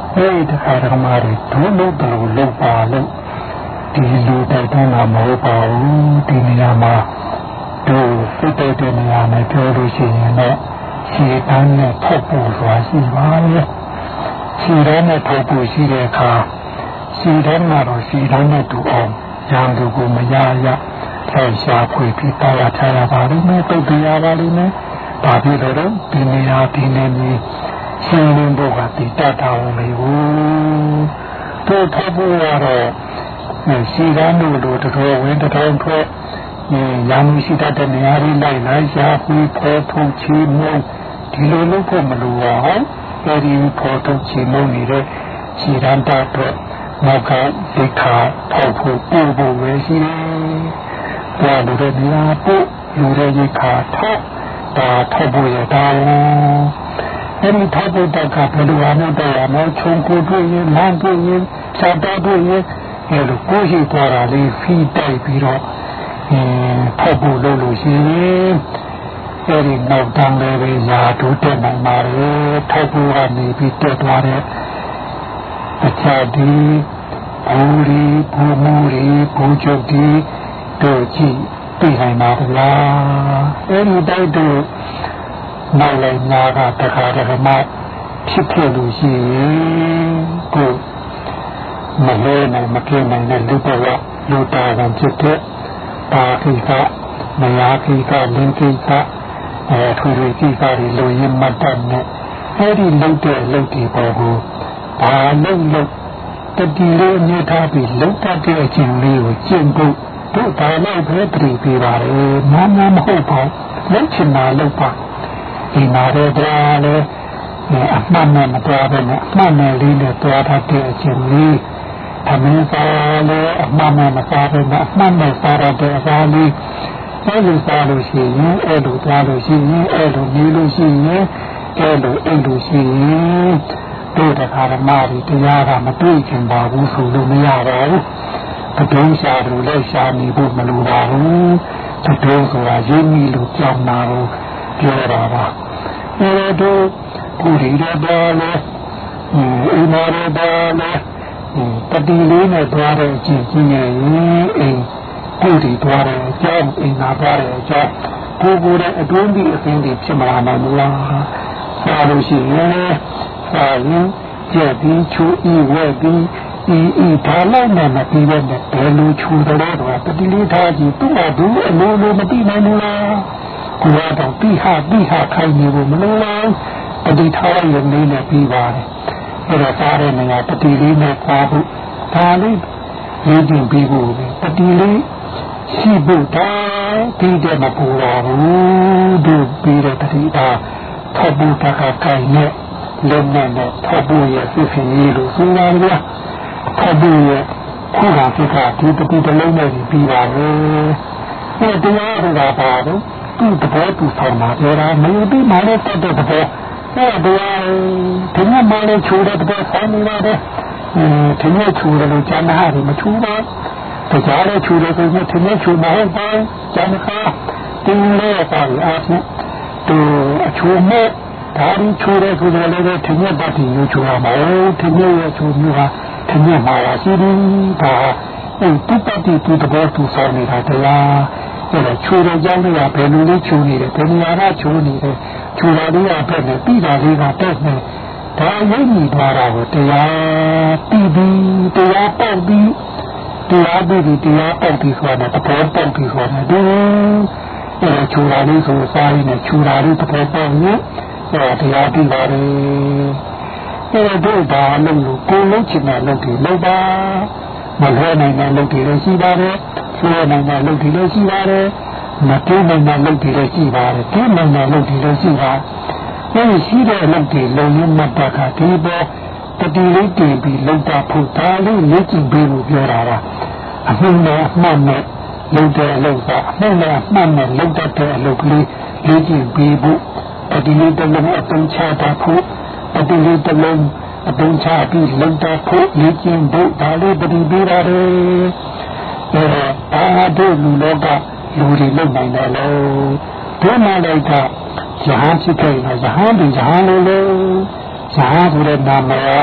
အဲ့ဒီခါဓမ္မတွေဒုလို့တော်လို့ပါလို့ဒီလူတိုက်တွန်းတာမဟုတ်ပါဘူးဒီနေရာမှာတို့စိတ်တိုက်တဲ့နေရာနဲ့ပြောလို့ရှိရင်တော့ခြေတန်းနဲ့ဖတ်ဖို့ဆိုတာရှိပါရဲ့ခြေတန်းနဲ့ဖတ်ဖို့ရှိတဲ့အခါခြေတန်းကတော့ခြေတန်းနဲ့တူအောင်ရံသူကိုမရရဆက်ရှာဖွေပြီးတာရထားရပါလိမ့်မယ်တုတ်တရားပါလိမ့်မယ်ဘာဖြစ်လို့လဲဒီနေရာဒီနေမြေရှင်းလင်းဖို့ကတည်တတ်တာဝင်ဘူးတို့ဖတ်ဖို့ကတော့ခြေတန်းတို့လိုတော်ဝင်တထောင်ထွက်ရံရှိတတ်တဲ့နေရာတွေလိုက်လိုက်ရှာဖွေဖို့ထုတ်ချီမုန်းဒီလိုလုပ်ဖို့မလိုပါဘူးအဲဒီဖို့ထုတ်ချီမုန်းနေတဲ့ခြေတန်းတာတော့နောက်ကဒီခါထောက်ဖို့ပို့ဖို့ပဲရှိတယ်။ဘာလို့လဲဒီဟာပို့လူတွေဒီခါထောက်တာထောက်ဖို့ရတာ။အဲဒီထောက်ဖို့တက်ကဘယ်လိုအားနဲ့တော့မချုံကိုတွေ့ရင်လမ်းတွေ့ရင်စာတော့တွေ့ရင်အဲလိုကိုရှိသွားတာလေးဖီးတိုက်ပြီးတော့အဲထောက်ဖို့လုပ်လို့ရှိရင်အဲဒီနောက်တန်းလေးပဲရာထူးတက်နိုင်ပါလေထောက်ဖို့ကနေပြီးတက်သွားတဲ့အခြားဒီဘူရီဘူမူရီဘူချုပ်ဒီတို့ကြည့်သိနိုင်ပါလားအဲဒီတိုက်တို့နောက်လိုက်များကတခါတခါမှဖြစ်ဖြစ်လို့ရှိရင်ကိုမလဲနိုင်မကင်းနိုင်တဲ့လူဘဝလူတာဝန်ဖြစ်တဲ့ပါခိကမယာခိကလင်းခိကအဲထွေထွေခိကတွေလူရင်းမတ်တဲ့အဲဒီလုံတဲ့လုံဒီပေါ်ကိုဘာလို့လို့တတိလေးအမြဲထားပြီးလုံတတ်တဲ့အချိန်လေးကိုကျင့်ဖို့တို့ဒါလည်းပဲပြည်ပြပါလေနားနားမဟုတ်ပါလုံချင်တာလုံပါဒီနာရတဲ့လေအမှန်နဲ့မတော်ဘဲနဲ့အမှန်နဲ့လေးနဲ့တော်တတ်တဲ့အချိန်လေးသမင်းစားလေအမှန်နဲ့မစားဘဲနဲ့အမှန်နဲ့စားရတဲ့အစားလေးအဲ့လိုစားလို့ရှိရင်အဲ့လိုသွားလို့ရှိရင်အဲ့လိုနေလို့ရှိရင်အဲ့လိုအိတ်လို့ရှိရင်တို့တခါဓမ္မတွေတရားကမတွေ့ချင်ပါဘူးဆိုလို့မရပါဘူးတတုံးရှာလို့လည်းရှာနေဖို့မလိုပါဘူးတတုံးဆိုတာရင်းမိလို့ကြောက်နာလို့ပြောတာပါအဲတို့ကိုယ်ရတော့လေအိမ်မရတော့လေတတိလေးနဲ့သွားတဲ့အချင်းချင်းရဲ့အိမ်ကိုယ်ဒီသွားတဲ့အကြောင်းအိမ်သာသွားတဲ့အကြောင်းကိုယ်ကိုယ်ရဲ့အတွင်းဒီအသင်းတွေဖြစ်မလာနိုင်ဘူးလားဆိုလို့ရှိရင်စာရင်ကြည့်ပြီးချူဤဝဲပြီးဤဤဒါလည်းမပြီးပဲနဲ့ဘယ်လိုချူတယ်လဲတော့တတိလေးထားကြည့်သူ့အတူအလိုလိုမပြီးနိုင်ဘူးလားကိုယ်ကတော့ပြီးဟာပြီးဟာခိုင်းနေဖို့မလိုလားတတိထားရနေနဲ့ပြီးပါတယ်အဲ့ဒါစားတဲ့နေရာတတိလေးနဲ့ပါဖို့ဒါလေးရည်ကြည်ပြီးဖို့တတိလေးရှိဖို့ဒါဒီတဲ့မပူပါဘူးတို့ပြီးတဲ့တတိထားထပ်ဖို့တခါခိုင်းနေလုံးနဲ့ထပ်ဖို့ရဖြစ်ဖြစ်ရေးလို့ဆိုပါလားထပ်ဖို့ရခုကဖြစ်တာဒီတတိတလုံးနဲ့ပြီးပါဘူးအဲ့တရားရတာပါတော့သူ့တဘောသူဆောင်မှာပြောတာမင်းပြီးမှလည်းတက်တဲ့တဘောအဲ့တရားဒီမှာမှလည်းချိုးတဲ့တဘောဆောင်နေတယ်ဒီနေ့ချိုးတယ်လို့ကျမ်းဟာတွေမချိုးပါတရားလည်းချိုးတယ်ဆိုရင်ဒီနေ့ချိုးမဟုတ်ပါကျမ်းဟာတင်းလေးပါအားဖြင့်သူအချိုးမဲ့ဒါရီချိုးတယ်ဆိုတော့လည်းဒီနေ့ပတ်ပြီးချိုးရမှာဒီနေ့ရချိုးမျိုးဟာဒီနေ့မှာရှိတယ်ဒါအဲ့ဒီပတ်ပြီးသူတဘောသူဆောင်နေတာတရားအဲ့ဒါချိုးတဲ့ကြောင့်လည်းဘယ်လိုလဲချိုးနေတယ်ဘယ်နေရာကချိုးနေတယ်ချိုးတာလေးကပဲနဲ့ပြီးတာလေးကတက်နေဒါရိပ်မိသွားတာကိုတရားပြီးပြီးတရားပေါက်ပြီးတရားပြီးပြီးတရားပေါက်ပြီးဆိုတာတဘောပေါက်ပြီးဆိုတာဒီအဲ့ဒါချိုးတာလေးဆိုစားရင်းနဲ့ချိုးတာလေးတဘောပေါက်နေအဲ့ဒါတရားပြီးပါတယ်အဲ့ဒါတို့ဒါလို့ကိုလုံးချင်တဲ့လုပ်တွေလုပ်ပါမလွယ်နိုင်တဲ့လုပ်တွေလည်းရှိပါတယ်ဆွေးနိုင်တဲ့လုပ်တွေလည်းရှိပါတယ်မတူနိုင်တဲ့လုပ်တွေလည်းရှိပါတယ်တူနိုင်တဲ့လုပ်တွေလည်းရှိပါအဲဒီရှိတဲ့လုပ်တွေလုံရင်းမတ်တာကဒီပေါ်တတိလေးတင်ပြီးလုံတာဖို့ဒါလေးလက်ကြည့်ပေးလို့ပြောတာပါအမှန်နဲ့အမှန်နဲ့လုံတဲ့အလုပ်ကအမှန်နဲ့အမှန်နဲ့လုံတတ်တဲ့အလုပ်ကလေးလက်ကြည့်ပေးဖို့တတိလေးတစ်လုံးအသုံးချတာဖို့တတိလေးတစ်လုံးအသုံးချပြီးလုံတာဖို့လက်ကျင်ဖို့ဒါလေးတတိပေးပါတယ်အဲဒါတို့လူလောကလူတွေလုံနိုင်တယ်လို့ဒီမှာလည်းကယဟန်ဖြစ်ခဲ့ရင်ယဟန်ဒီယဟန်လို့လို့ယဟန်ဆိုတဲ့နာမည်က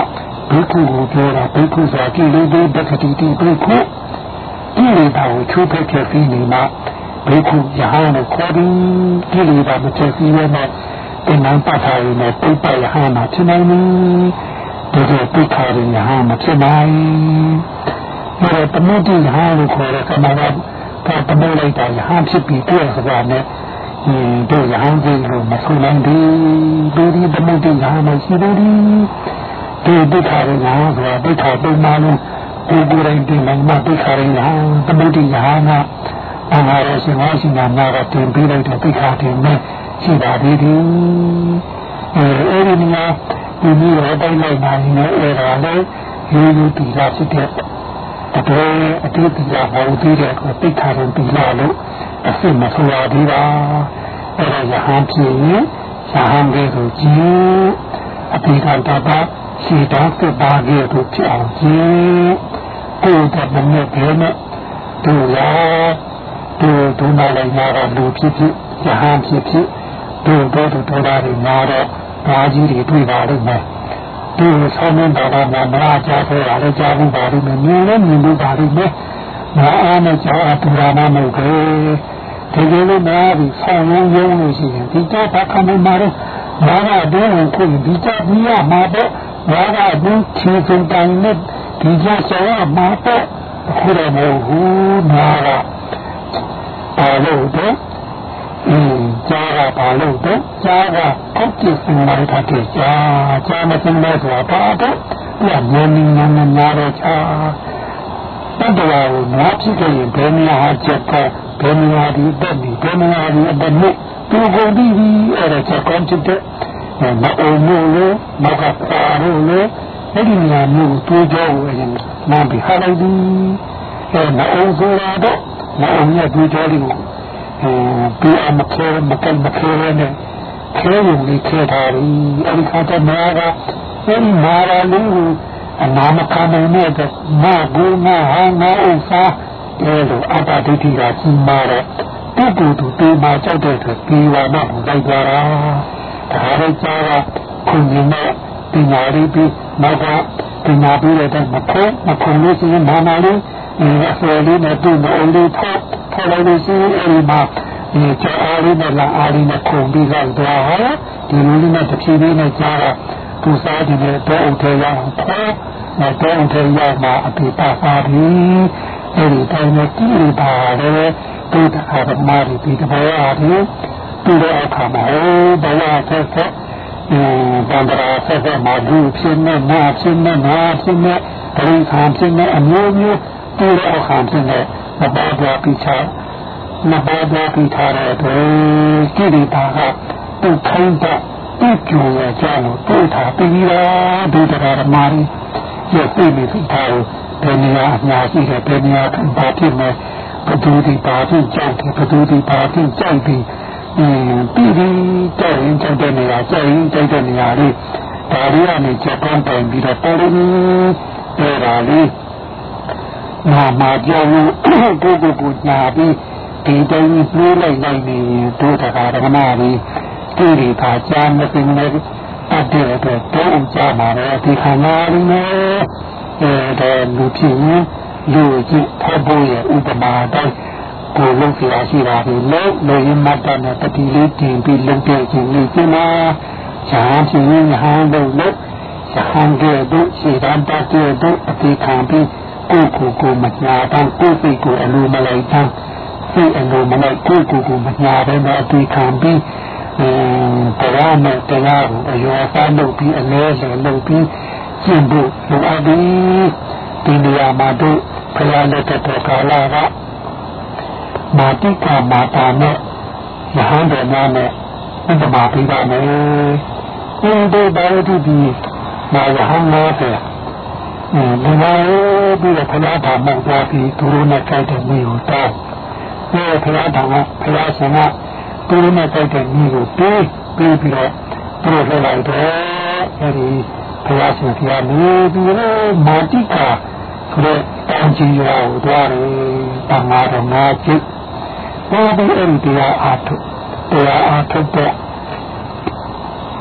ဘိက္ခုကိုပြောတာဘိက္ခုဆိုတာကိလေသာပက္ခတိတိဘိက္ခုကိလေသာကိုချိုးဖက်ဖြစ်ပြီးနေမှာဘိက္ခုယဟန်ကိုခေါ်ပြီးကိလေသာမချက်စီးရတဲ့သင်္นานပတ်ထားရင်းနဲ့ပိတ်ပတ်ယဟန်မှာဖြစ်နိုင်ပြီဒီလိုပိတ်ထားရင်ယဟန်မဖြစ်နိုင်ဒါတော့တမုဒ္ဒယဟန်ကိုခေါ်တဲ့ကမ္ဘာကတမုဒ္ဒလိုက်တာယဟန်ဖြစ်ပြီးတွေ့ဆိုတာနဲ့တို့ယဟန်ကြီးကိုမဆုံးနိုင်ဘူးဒီဒီတမုဒ္ဒယဟန်မရှိသေးဘူးဒီပိတ်ထားရင်ယဟန်ဆိုတာပိတ်ထားပုံမှန်လို့ဒီကိုယ်တိုင်တင်မှမပိတ်ထားရင်ယဟန်တမုဒ္ဒယဟန်ကအမှားရရှင်ဝါရှင်နာနာကတင်ပြီးလိုက်တဲ့ပိတ်ထားတယ်နဲ့ရှိပါသေးတယ်အဲဒီနေရာဒီလိုတော့တိုင်းလိုက်ပါနေတယ်အဲဒါလည်းရိုးရိုးတီလာဖြစ်တဲ့အတော်အတူတီလာဟောသေးတဲ့ကိုပိတ်ထားတယ်တီလာလို့အစ်မဆိုရသေးပါအဲဒါရဟန်းဖြစ်ရင်ရဟန်းလေးကိုကြည့်အပိဓာတပါရှိတာစပါးကြီးကိုဖြစ်အောင်ကြည့်ကိုယ်ကမနဲ့ဘယ်နဲ့တို့ရတို့ဒုနာလိုက်လာတော့လူဖြစ်ဖြစ်ရဟန်းဖြစ်ဖြစ်တို့တို့တို့တော်တာတွေများတော့ဘာကြီးတွေတွေ့ပါလိမ့်မယ်ဒီဆောင်းနေတာကမနာကြဆိုရလဲကြားဘူးပါလိမ့်မယ်မြင်လဲမြင်လို့ပါလိမ့်မယ်ငါအားနဲ့ကြားအတူရာမမဟုတ်ဘူးဒီလိုလိုများပြီးဆောင်းရုံရုံလို့ရှိရင်ဒီတော့ဘာခံမှာလဲငါကအတင်းကိုခုဒီကြပြီးရမှာပေါ့ငါကဒီချီစံတိုင်းနဲ့ဒီကြဆောရမှာပေါ့ခုတော့မဟုတ်ဘူးငါကဘာလို့တော့ကြားကဘာလို့တော့ကြားကကောက်ကျစင်လိုက်တာတဲ့ကြားကြားမစင်လိုက်တော့ဘာတော့ပြန်ငင်းငင်းငင်းနာတော့ချာတတော်ကိုနားဖြစ်ခဲ့ရင်ဘယ်နေရာချက်ကဘယ်နေရာဒီတက်ဒီဘယ်နေရာဒီအတက်နဲ့သူကုန်ပြီးအဲ့ဒါချက်ကောင်းချစ်တဲ့မအိုမို့လို့မကပါလို့လို့အဲ့ဒီနေရာမျိုးတိုးကြောကိုအရင်နားပြီးခါလိုက်ပြီးအဲ့မအိုဆိုတော့မအိုရဲ့တိုးကြောလေးကိုဒီအမခဲမကမခဲနဲ့ခဲဝင်ပြီးခဲထားတယ်အဲဒီခါကျမာကအဲဒီမာရလေးကိုအနာမခံနိုင်တဲ့မာဘူနာဟာနာဥစားအဲလိုအတ္တဒိဋ္ဌိကကြီးမာတော့တူတူတူတေးမာကြောက်တဲ့အတွက်ဒီဝါမကိုလိုက်ကြတာဒါလည်းကြားကခုညနဲ့ပညာလေးပြီးနောက်ကပညာပြီးတဲ့မခုမခုလို့ရှိရင်မာနာလေးဒီအစေလေးနဲ့တူမအောင်လေးထောက်ထောက်လိုက်လို့ရှိရင်အဲဒီမှာဒီကြားအားလေးနဲ့လာအားလေးနဲ့ခုံပြီးတော့ဒီလိုလေးနဲ့တစ်ဖြည်းဖြည်းနဲ့ကြားတာသူစားကြည့်တဲ့တော့အထေရအောင်ဖောနဲ့တော့အထေရမှာအပိပါပါပြီးအဲဒီတိုင်းနဲ့ကြည့်ပါလေဒီတခါတော့မာရီဒီတဘောအားဖြင့်ဒီတော့အခါမှာဘဝဆက်ဆက်ဘန္ဒရာဆက်ဆက်မှာဒီဖြစ်နေနာဖြစ်နေနာဖြစ်နေပရိခါဖြစ်နေအမျိုးမျိုးဒီတော့အခါဖြစ်နေမပေါ်ကြပြီးချမပေါ်ကြပြီးထားတဲ့အတွက်ကြည့်နေတာကသူခိုင်းတဲ့သူ့ကြုံရကြလို့တွေ့တာပြီးတော့ဒီတရားဓမ္မကြီးရပြည့်နေပြီထားဘယ်နေရာအများကြီးတယ်ဘယ်နေရာကဘာဖြစ်နေဘယ်သူဒီဘာဖြစ်ကြောက်တယ်ဘယ်သူဒီဘာဖြစ်ကြောက်ပြီးအင်းပြီးပြီးတဲ့ရင်ကြောက်တဲ့နေရာကြောက်ရင်ကြောက်တဲ့နေရာလေးဒါလေးကနေချက်ကောင်းတိုင်ပြီးတော့ပေါ်လို့တဲ့ဒါလေးနာမှာကြောက်လို့ကိုကိုကိုညာပြီးဒီတိုင်းနှိုးလိုက်လိုက်နေတို့တရားဓမ္မကြီးဒီဒီပါကြားမသိနေအတဲ့အတွက်တော့ကြားမှာတော့ဒီခန္ဓာလေးနဲ့အဲဒါလူဖြစ်ရင်လူကြီးဖော်ဖို့ရဲ့ဥပမာတိုင်းကိုလုံးစီရာရှိတာဒီလုံးလူရင်းမတ်တဲ့ပတိလေးတင်ပြီးလုံးပြခြင်းလေးကျင်းမှာဈာန်ဖြစ်ရင်ဟန်လို့လို့ဈာန်တဲ့တို့ရှိတန်တဲ့တို့အတိခံပြီးကိုယ်ကိုယ်ကိုမညာတန်းကိုယ်စိတ်ကိုအလိုမလိုက်တန်းစိတ်အလိုမလိုက်ကိုယ်ကိုယ်ကိုမညာတဲ့နဲ့အတိခံပြီးတရားနဲ့တရားကိုအယောသားလုပ်ပြီးအလဲလဲလုပ်ပြီးကျင့်ဖို့လိုအပ်ပြီးဒီနေရာမှာတို့ဘုရားလက်ထက်ကာလကမာတိကမာတာနဲ့ယဟန်တော်များနဲ့ဥပမာပေးပါမယ်။ဒီတို့ဘာလို့ဒီမာယဟန်များတဲ့ဒီမှာပြီးတော့ဘုရားဓမ္မကြားပြီးသူတို့နဲ့ကြိုက်တဲ့မျိုးကိုတောင်းဒီဘုရားဓမ္မဘုရားရှင်ကသူတို့နဲ့ကြိုက်တဲ့မျိုးကိုပေးပြီးပြီးတော့သူတို့လှလိုက်တော့အဲဒီဘုရားရှင်ကလည်းဒီလိုမာတိကဆိုတဲ့တောင်းကြည့်ရအောင်သွားတယ်။ဘာမှတော့ငါကြည့်ဘာဒီအဲ့ဒီတရားအားထုတ်တရားအားထုတ်တဲ့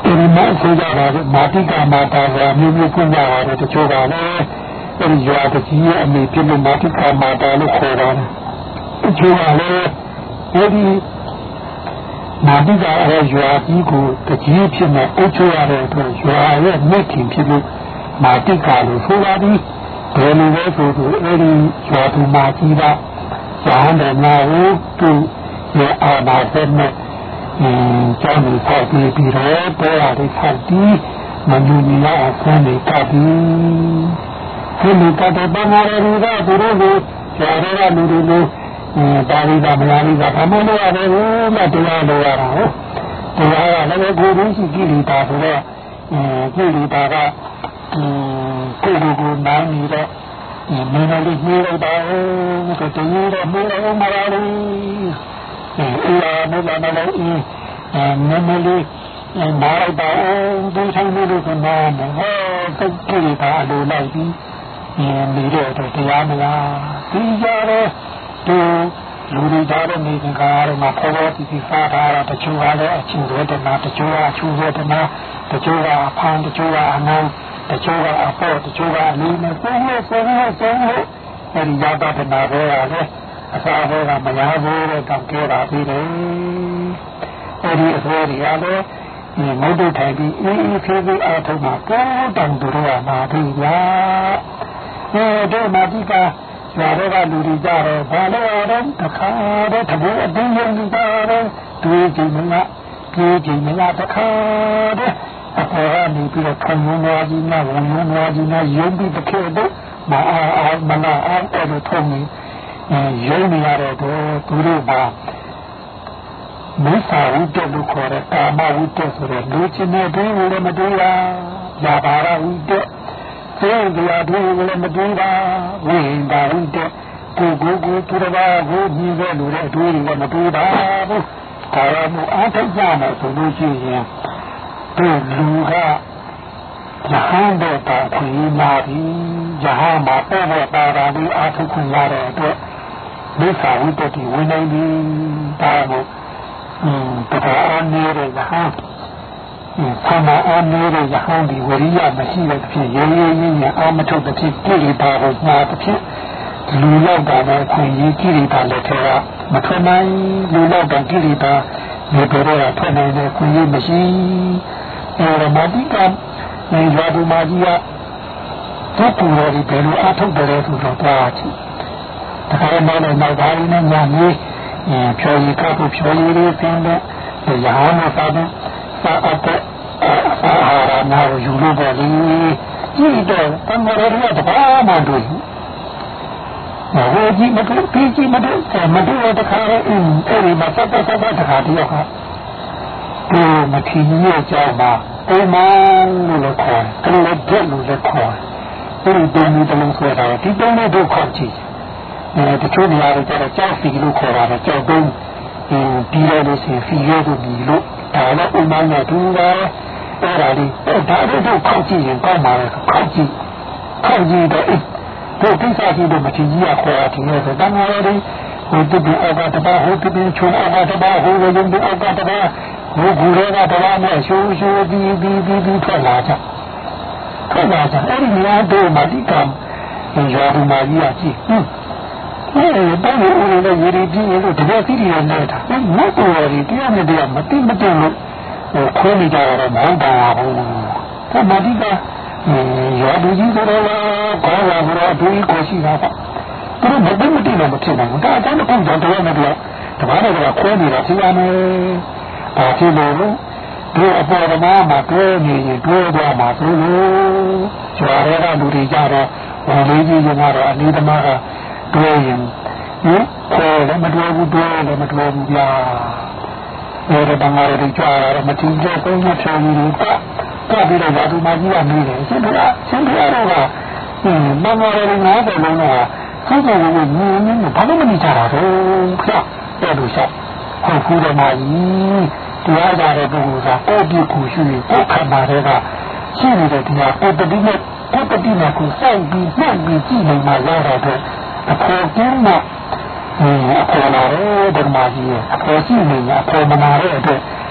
ဒီမှာဆိုကြတာကမာတိကမာတာကမျိုးမျိုးဖွင့်ကြပါတယ်တချို့ကလည်းအဲဒီရွာတကြီးရဲ့အမေဖြစ်လို့မာတိကမာတာလို့ခေါ်တာတချို့ကလည်းအဲဒီမာတိကရဲ့ရွာကြီးကိုတကြီးဖြစ်နေအုပ်ချုပ်ရတဲ့အတွက်ရွာရဲ့မြင့်ခင်ဖြစ်လို့မာတိကလို့ဆိုပါသည်ဘယ်လိုလဲဆိုတော့အဲဒီရွာသူမာကြီးကဇာန်တော်များကိုသူ့ရဲ့အာနာသက်နဲ့ကျောင်းကိုဆောက်ပြီးပြီးတော့ပေါ်လာတဲ့ဆောက်ပြီးမလူကြီးရအောင်ဆန်းနေကပ်ပြီးဒီလိုကပ်တဲ့ဘာသာရေးကသူတို့ကိုကျော်ရတဲ့လူတွေလို့ဒါရီကမယားကြီးကဘာမှမလုပ်ရဘူးမတရားလုပ်ရတာဟုတ်တရားကလည်းကိုယ်ရင်းရှိကြည့်နေတာဆိုတော့ကြည့်နေတာကကိုယ်ကိုယ်နိုင်နေတဲ့မင်းလေးနှိမ့်လိုက်တာကိုတည်းရမလို့မလာဘူးအေးလာမလာမလို့အေးနမလေးမာရတာဒီဆိုင်လေးကိုနားမဟောစိတ်ကြည့်တာလိုလိုက်ပြီးနေတဲ့တရားမလားဒီကြတော့သူလူတွေကြားတဲ့နေကကားတော့မှာခေါ်တော့ဒီစားတာတချို့ကလည်းအချင်းတွေတနာတချို့ကအချူတွေတနာတချို့ကအဖန်တချို့ကအနမ်းတချို့ကအဖို့တချို့ကအလေးနဲ့ဆုံးလို့ဆုံးလို့ဆုံးလို့အဲဒီရတာတနာတွေရတယ်အစားဘောကမရဘူးတဲ့တောင်းကြတာပြီးတယ်အဲဒီအစိုးရကလည်းဒီမုတ်တုထိုင်ပြီးအေးအေးဖေးဖေးအားထုတ်မှာတော့တောင်းသူတို့ကမှာပြီးလားအဲဒီမာတိကညာတော့ကလူတွေကြတော့ဘာလို့ရတော့တခါတော့တဘူအတင်းလုံးကြတော့တွေးကြည့်မလားတွေးကြည့်မလားတခါတော့အပေါ်ကနေပြီးတော့ခံရနာကြီးနဲ့ဝန်ရနာကြီးနဲ့ရုံးပြီးတစ်ခေတ်တော့မအားအားမနာအားအဲ့လိုထုံးနေရုံးနေရတော့သူတို့ကမိစ္ဆာဝိတ္တလို့ခေါ်တဲ့ကာမဝိတ္တဆိုတဲ့လူချင်းတဲ့တွေးလို့မတွေးတာယာဘာရဝိတ္တသေတရားတွေးလို့မတွေးတာဝိဟိန္ဒဝိတ္တကိုကိုကိုသူတော်ဘာကိုညီတဲ့လူတွေအတွေးတွေမတွေးတာဘူးဒါရမှုအားထုတ်ကြမယ်ဆိုလို့ရှိရင်ဒီလူကယဟန်တဲ့တာခွေးနာပြီးယဟန်မှာပေါ်ပေါ်ပါတာပြီးအားထုတ်ခွင့်ရတဲ့အတွက်မိစ္ဆာဝိတ္တတိဝင်နေပြီဒါမို့တရားအားနေတဲ့ယဟန်ဆန္ဒအားနေတဲ့ယဟန်ဒီဝရိယမရှိတဲ့ဖြစ်ရဲရဲရင်းရအာမထုတ်တဲ့ဖြစ်ကိလေသာကိုညာတဲ့ဖြစ်လူလောက်တာနဲ့ခွင့်ရကိလေသာလက်ထဲကမထွက်နိုင်လူလောက်တာကိလေသာဒီပေါ်တော့ထွက်နိုင်တဲ့ခွင့်ရမရှိအဲမာတိကဒီရွာသူမကြီးကသူ့ပူတော်ဒီဘယ်လိုအထုတ်တယ်ဆိုတော့သွားချင်တခါမှလည်းနောက်သားရင်းနဲ့ညာမြေးဖြော်ရည်ကပ်ဖြော်ရည်လေးဆင်းတဲ့ရဟန်းမသာတဲ့သာအပ်တဲ့အာဟာရနာကိုယူလို့ပေါ့လေကြည့်တော့တမရရတဘာမှတွေ့ဟိုကြည့်မတွေ့ကြည့်မတွေ့မတွေ့တခါတော့အဲ့ဒီမှာဆက်ဆက်ဆက်တခါတည်းဟာဒီမထီးရဲ့ကြောင်းမှာအိမ်မလို့လည်းခေါ်တယ်ကလေးပြက်လို့လည်းခေါ်တယ်ဒီတုံးမျိုးတလုံးဆွဲတာဒီတုံးလေးတို့ခေါ်ကြည့်အဲတချို့နေရာတွေကျတော့ကြောက်စီလို့ခေါ်တာပဲကြောက်တုံးဒီလိုလို့စီစီရိုးတို့ဒီလိုဒါလည်းအိမ်မနဲ့တူပါအဲ့ဒါလေးဒါတို့တို့ခေါ်ကြည့်ရင်ကောင်းပါလေခေါ်ကြည့်ခေါ်ကြည့်တော့ဒီကိစ္စကြီးတို့မထီးကြီးကခေါ်တာဒီလိုဆိုတန်းလာတယ်ဟိုတူအောက်ကတပါဟိုတူချုံအောက်ကတပါဟိုဝရင်အောက်ကတပါဘုကူရဲကတပါနဲ့ရှိုးရှိုးပြီးပြီးပြီးပြီးထွက်လာကြထွက်လာကြအဲ့ဒီနေရာတို့မာတိကံရွာဒီမာကြီးကကြည့်ဟင်းအဲ့ဒါတော့ဦးလေးရေဒီပြင်းလို့တကယ်စီးရီနေတာမဟုတ်တော်ရီတရားနဲ့တရားမတိမတင်လို့ခိုးနေကြတော့မဟုတ်ပါဘူးဒါမာတိကရွာဒီကြီးဆိုတော့ခေါ်လာတော့အတူကြီးကိုရှိတာပေါ့သူတို့မသိမသိတော့မဖြစ်နိုင်ဘူးဒါအတိုင်းတစ်ခုကြောင့်တရားနဲ့တရားတပါးနဲ့ကခိုးနေတာသိရမယ်ဘာဖြစ်လို့လဲဒီအပေါ်ကမှာတွဲနေရင်တွဲသွားမှာဆိုလို့ကျွာရဲကလူတွေကြတော့ဝန်လေးကြီးကကတော့အလေးသမားကတွဲရင်ဟင်ခေါ်လည်းမတွဲဘူးတွဲလည်းမတွဲဘူးလားအဲဒီတမားတွေကြွားတော့မထီးကျပုံးမဖြောင်းဘူးကကပြီးတော့ဘာသူမကြီးကနေတယ်စင်ပြစင်ပြတော့ကဟင်းမမော်ရင်းငါးတယ်လုံးကဆက်ကြလို့မြင်းမြင်းဘာလို့မနေကြတာတော့ခါတဲ့လို့ဆောက်ဟုတ်ဘူးတော့မကြီးတရားကြတဲ့ပုဂ္ဂိုလ်ကကိုယ့်ဒီကိုရှိရင်ကိုယ်ခန္ဓာတွေကရှိနေတဲ့တရားကိုယ်တတိနဲ့ကိုယ်တတိနဲ့ကိုစိုက်ပြီးနှုတ်ပြီးကြည့်နေမှရတော့တဲ့အဖို့ကင်းမှာအဖေလာတဲ့ဓမ္မကြီးရဲ့အဖို့ရှိနေအဖေမနာတဲ့အတွက်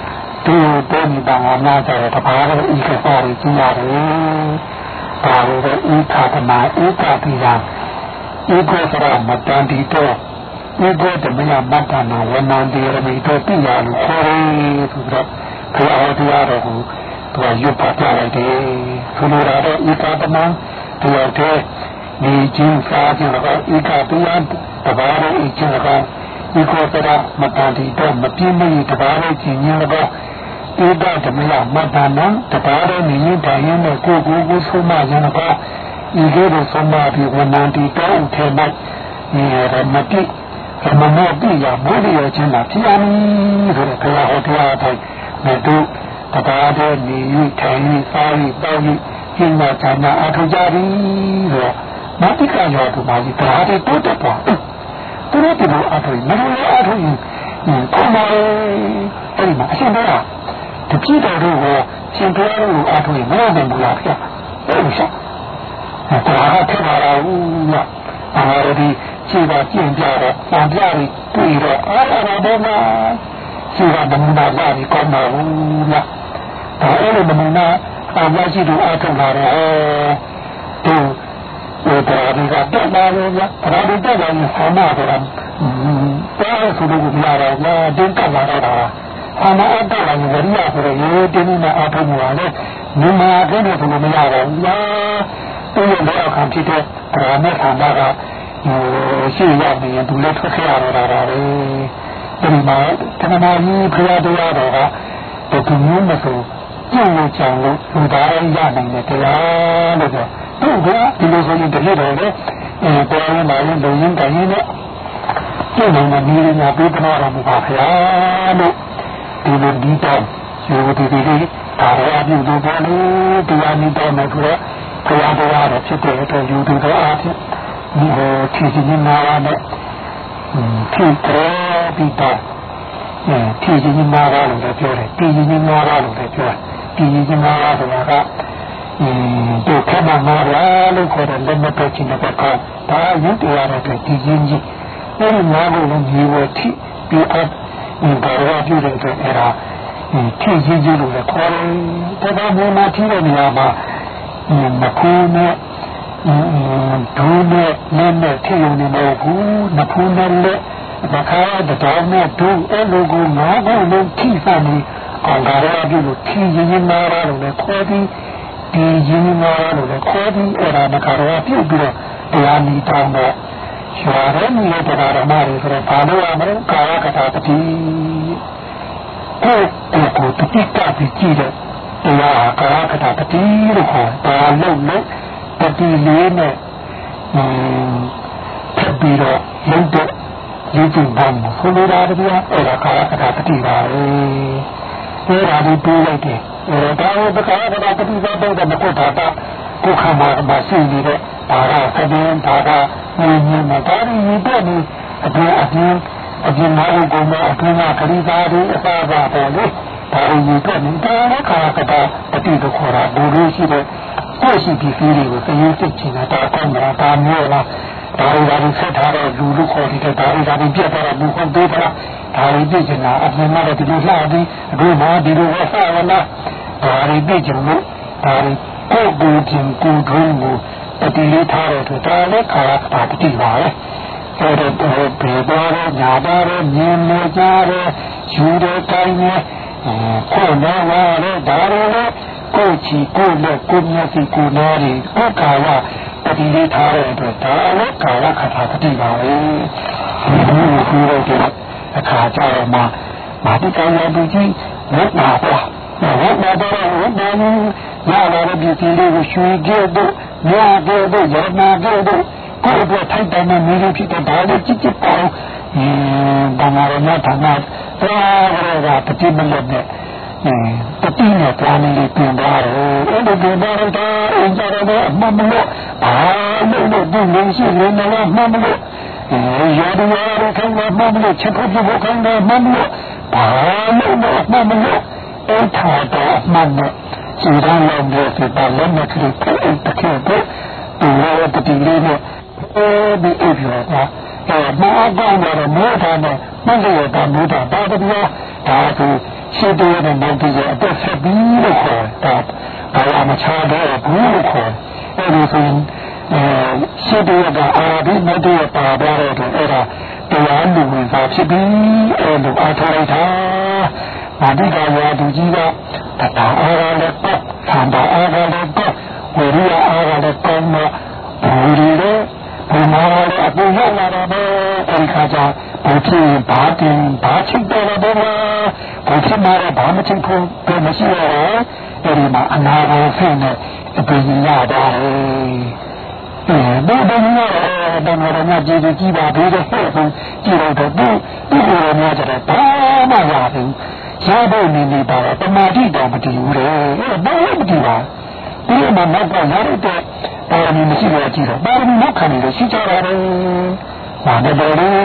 သူတို့ဒီဘာနာကြတဲ့တပါးတော့ဤကစားရကြည့်ရတယ်ဒါလိုပဲဤခါကမှာဤကတိကဤကိုစရမတန်တီတော့ဤကိုတမယမတ္တနာဝနန္တိရမိတော့ပြရလို့ခေါ်တယ်ဆိုတော့ဘုရားတရားတော်ကိုသူကရွတ်ပါပြလိုက်တယ်ဆိုလိုတာတော့ဤကတမန်တရားတဲ့ဒီချင်းစားခြင်းတော့ဤကတရားတပါးတော့ဤချင်းတော့ဤကိုစရမတန်တီတော့မပြင်းမီတပါးတော့ချင်းညတော့ဧကဓမ္မယမတ္တနာတပါးတော့နေရင်တိုင်းနဲ့ကိုကိုကိုဆုံးမရံတော့ဤလိုလိုဆုံးမပြီးဝနန္တိတော့ဥထေမဲ့ရမတိရမမောပိယမိုးရခြင်းမှာဖြစ်ရမည်ဆိုတဲ့ဘုရားဟောတရားတိုင်းမဲ့တို့တပါးတော့နေရင်ထိုင်ရင်စားရင်တောင်းရင်ကျင့်နာဌာနအထောက်ကြသည်ဆိုတော့မတိကရောသူပါကြီးတရားတွေတိုးတက်သွားသူတို့ဒီလိုအထောက်မလို့အထောက်ရင်ခေါ်မယ်အဲ့ဒီမှာအရှင်ဘုရားတတိတော်တို့ကိုရှင်ဘုရားတို့အထောက်ရင်မရနိုင်ဘူးလားဗျာအဲ့လိုရှာတရားထက်လာဘူးလားအားရဒီခြေပါကျင့်ကြတော့ဗန်ပြပြီးတွေ့တော့အားရတော့မှခြေပါနမူနာလာပြီးကောင်းပါဘူးလားဒါအဲ့လိုနမူနာအမှရှိသူအထောက်လာတော့သူဟိုတရားတွေကတက်လာလို့ဗျာတရားတွေတက်လာရင်ဆန္ဒဆိုတာတားဆိုလို့မရတော့ဘူးတင်းကပ်လာတော့တာဆန္ဒအတက်လာရင်ဝရိယဆိုတော့ရိုးတင်းနဲ့အထောက်မှာလေမြင်မာတဲ့လို့ဆိုလို့မရတော့ဘူးလားသူ့ရဲ့လက်ခံဖြစ်တဲ့တရားနဲ့ဆန္ဒကရှိရနေရင်သူလည်းထွက်ခဲ့ရတော့တာပဲဒီမှာတဏှာကြီးဖရာတရားတော်ကဘယ်သူမျိုးမဆိုကြည့်လို့ကြောင်လို့လူသားရနိုင်တဲ့တရားလို့ပြောသူကဒီလိုဆိုရင်တကယ်တော့လေအဲပေါ်ရမှာလည်းလုံရင်းတိုင်းနဲ့ကျင့်နိုင်တဲ့နည်းညာပေးတော်တော်မူပါဗျာလို့ဒီလိုဒီတော့ယူဒီဒီလေးဒါရအပြုလို့ပေါ်လို့တရားနည်းတော်မှာဆိုတော့ဘုရားတရားတော်ဖြစ်တဲ့အတွက်ယူဒီတော့အားဖြင့်ဒီဟိုခြေချင်းနာရနဲ့ဖြည့်တော်ပြီးတော့အဲဖြည့်ချင်းနာရလို့လည်းပြောတယ်ဖြည့်ချင်းနာရလို့လည်းပြောတယ်ဖြည့်ချင်းနာရဆိုတာကတို့ခမနာရလို့ခေါ်တဲ့လက်မတော်ချင်းတဲ့ကောဒါရုပ်တရားတဲ့ဖြည့်ချင်းကြီးအဲဒီနာလို့လည်းဒီဝတိပြီးအပ်ဒါရပြုတဲ့အတွက်အဲဒါဖြည့်ချင်းကြီးလို့လည်းခေါ်တယ်ဒါကဘုရားဖြည့်တဲ့နေရာမှာမခိုးနဲ့ဒုနဲ့နဲ့နဲ့ထည့်ရုံနဲ့မဟုတ်ဘူးနဖူးနဲ့လက်ဘာခါတောင်းနဲ့ဒုအဲ့လိုကိုငါးခုလုံးထိစားနေအောင်ဒါရပြုလို့ထည်ရင်းနာရလို့လည်းခေါ်ပြီးဒီရင်းနာရလို့လည်းခေါ်ပြီးအဲ့ဒါမခါတော့ပြုတ်ပြီးတော့တရားနီတောင်းတော့ရွာရဲမီရဲ့တရားဓမ္မတွေဆိုတော့ဘာလို့ရမလဲကာယကတာတတိကိုကိုကိုတတိကပြီးကြည့်တဲ့တရားကာယကတာတတိလို့ခေါ်တာလို့လို့တတိလေးနဲ့ထပ်ပြီးတော့ရုပ်တဲ့ရည်ကြည်ပါမှာဆိုလိုတာတည်းအဲ့ဒါကာယကတာတတိပါပဲအဲ့ဒါဒီပြေးလိုက်တယ်အဲ့ဒါတော့ကာယကတာတတိကတော့မကုတ်တာကိုခန္ဓာမှာရှိနေတဲ့ဘာသာသဒင်းဘာသာဉာဏ်ဉာဏ်မှာဒါရည်တဲ့နေအပြင်အပြင်အပြင်မှာကိုယ်မှာအပြင်ကခရီးသားတွေအစားပါပေါ်လေဒါရည်တဲ့နေတာကာယကတာတတိကိုခေါ်တာဘူလို့ရှိတဲ့ကိုယ်ရှိဒီဖီးတွေကိုသင်သိချင်တာကောင်းတာဒါမျိုးလားဒါရီဒါရီဆက်ထားတဲ့လူလူခေါ်တဲ့ဒါရီဒါရီပြတ်သွားတာဘူးဟုတ်သေးလားဒါရီပြည့်ချင်တာအပြင်မှာလည်းဒီလိုလှပြီးအခုမှဒီလိုဝဆဝနာဒါရီပြည့်ချင်လို့ဒါရီကိုယ်ကိုယ်ချင်းကိုယ်ထုံးကိုတတိလေးထားတဲ့အတွက်ဒါလည်းခါရတာတတိပါပဲအဲ့တော့ဘေတော်ရညာတော်ရမြင်နေကြရယူတဲ့တိုင်းနဲ့ကိုယ်တော်ရဒါရီလည်းကိုယ်ချီကိုယ်လက်ကိုယ်မျက်စိကိုယ်နားတွေကိုယ်ကာယတတိလေးထားတဲ့အတွက်ဒါလည်းကာယခါတာတတိပါပဲဒီလိုပြောရတဲ့အခါကျတော့မှမာတိကံရဘူးကြီးဝတ်နာပါဝတ်နာတော့ဝတ်နာရလာတဲ့ပြည်သူတွေကိုရွှေကြဲတို့မြားကြဲတို့ရနာကြဲတို့ကိုယ်အတွက်ထိုက်တယ်နဲ့မျိုးဖြစ်တဲ့ဒါလေးကြည့်ကြည့်ပေါ့ဘာမှမထမ်းတော့ဒါကတတိမလို့နဲ့တတိနဲ့ပြန်လေးပြင်သွားတယ်အဲ့ဒီပြင်သွားတော့အင်းကြတော့အမှန်မလို့ဘာလို့လို့ဒီလိုရှိနေလဲမှန်မလို့ရောဒီရောခိုင်းမှန်မလို့ချက်ဖို့ဖို့ခိုင်းမှန်မလို့ဘာလို့လို့မှန်မလို့အဲ့ထားတော့မှန်လို့စီရန်လုံးလို့ဒီပါလုံးနဲ့ခရီးကိုတကယ်တော့ဒီလိုတတိလေးနဲ့ဒီအပြာကအဲမအကောင်းတော့မိုးထားနဲ့မှန်လို့တာမိုးတာဒါတည်းဒါဆိုရှင်းတဲ့တဲ့နောက်ပြီးတော့အသက်ဆက်ပြီးလို့ခေါ်တာဘာလာမချတော့ဘူးလို့ခေါ်အဲဒီဆိုရင်အဲရှင်းတဲ့ကအာဒီမတ်တဲ့ပါတော့တဲ့အဲ့ဒါတရားလူဝင်စားဖြစ်ပြီးအဲ့လိုအားထားလိုက်တာမာတိကရာသူကြီးကတရားအားလည်းပတ်သံတော်အားလည်းပတ်ဝိရိယအားလည်းကောင်းတော့ဘူရီလည်းဘူမာလည်းအပူရောက်လာတော့အဲဒီခါကျဘူဖြစ်ဘာတင်ဘာချစ်တယ်တော့ဘူဖြစ်မှာဘာမချစ်ဖို့ဘယ်မရှိတော့အဲဒီမှာအနာကိုဆင်းနေအပင်ရတော့အဲဘယ်ဘယ်နဲ့တော့တော့တော့ကြည့်ကြည့်ပါသေးတယ်ဆိုကြည့်တော့သူသူ့ကိုယ်များကြတယ်ဘာမှမရဘူးရဖို့နေနေပါတော့တမာတိတော်မတည်ဘူးလေအဲ့ဒါဘာမှမတည်ပါဒီမှာနောက်ကရတဲ့ပါရမီမရှိတော့ကြည့်တော့ပါရမီနောက်ခံနေလို့ရှိကြတာပဲဘာနဲ့တော့ဒီ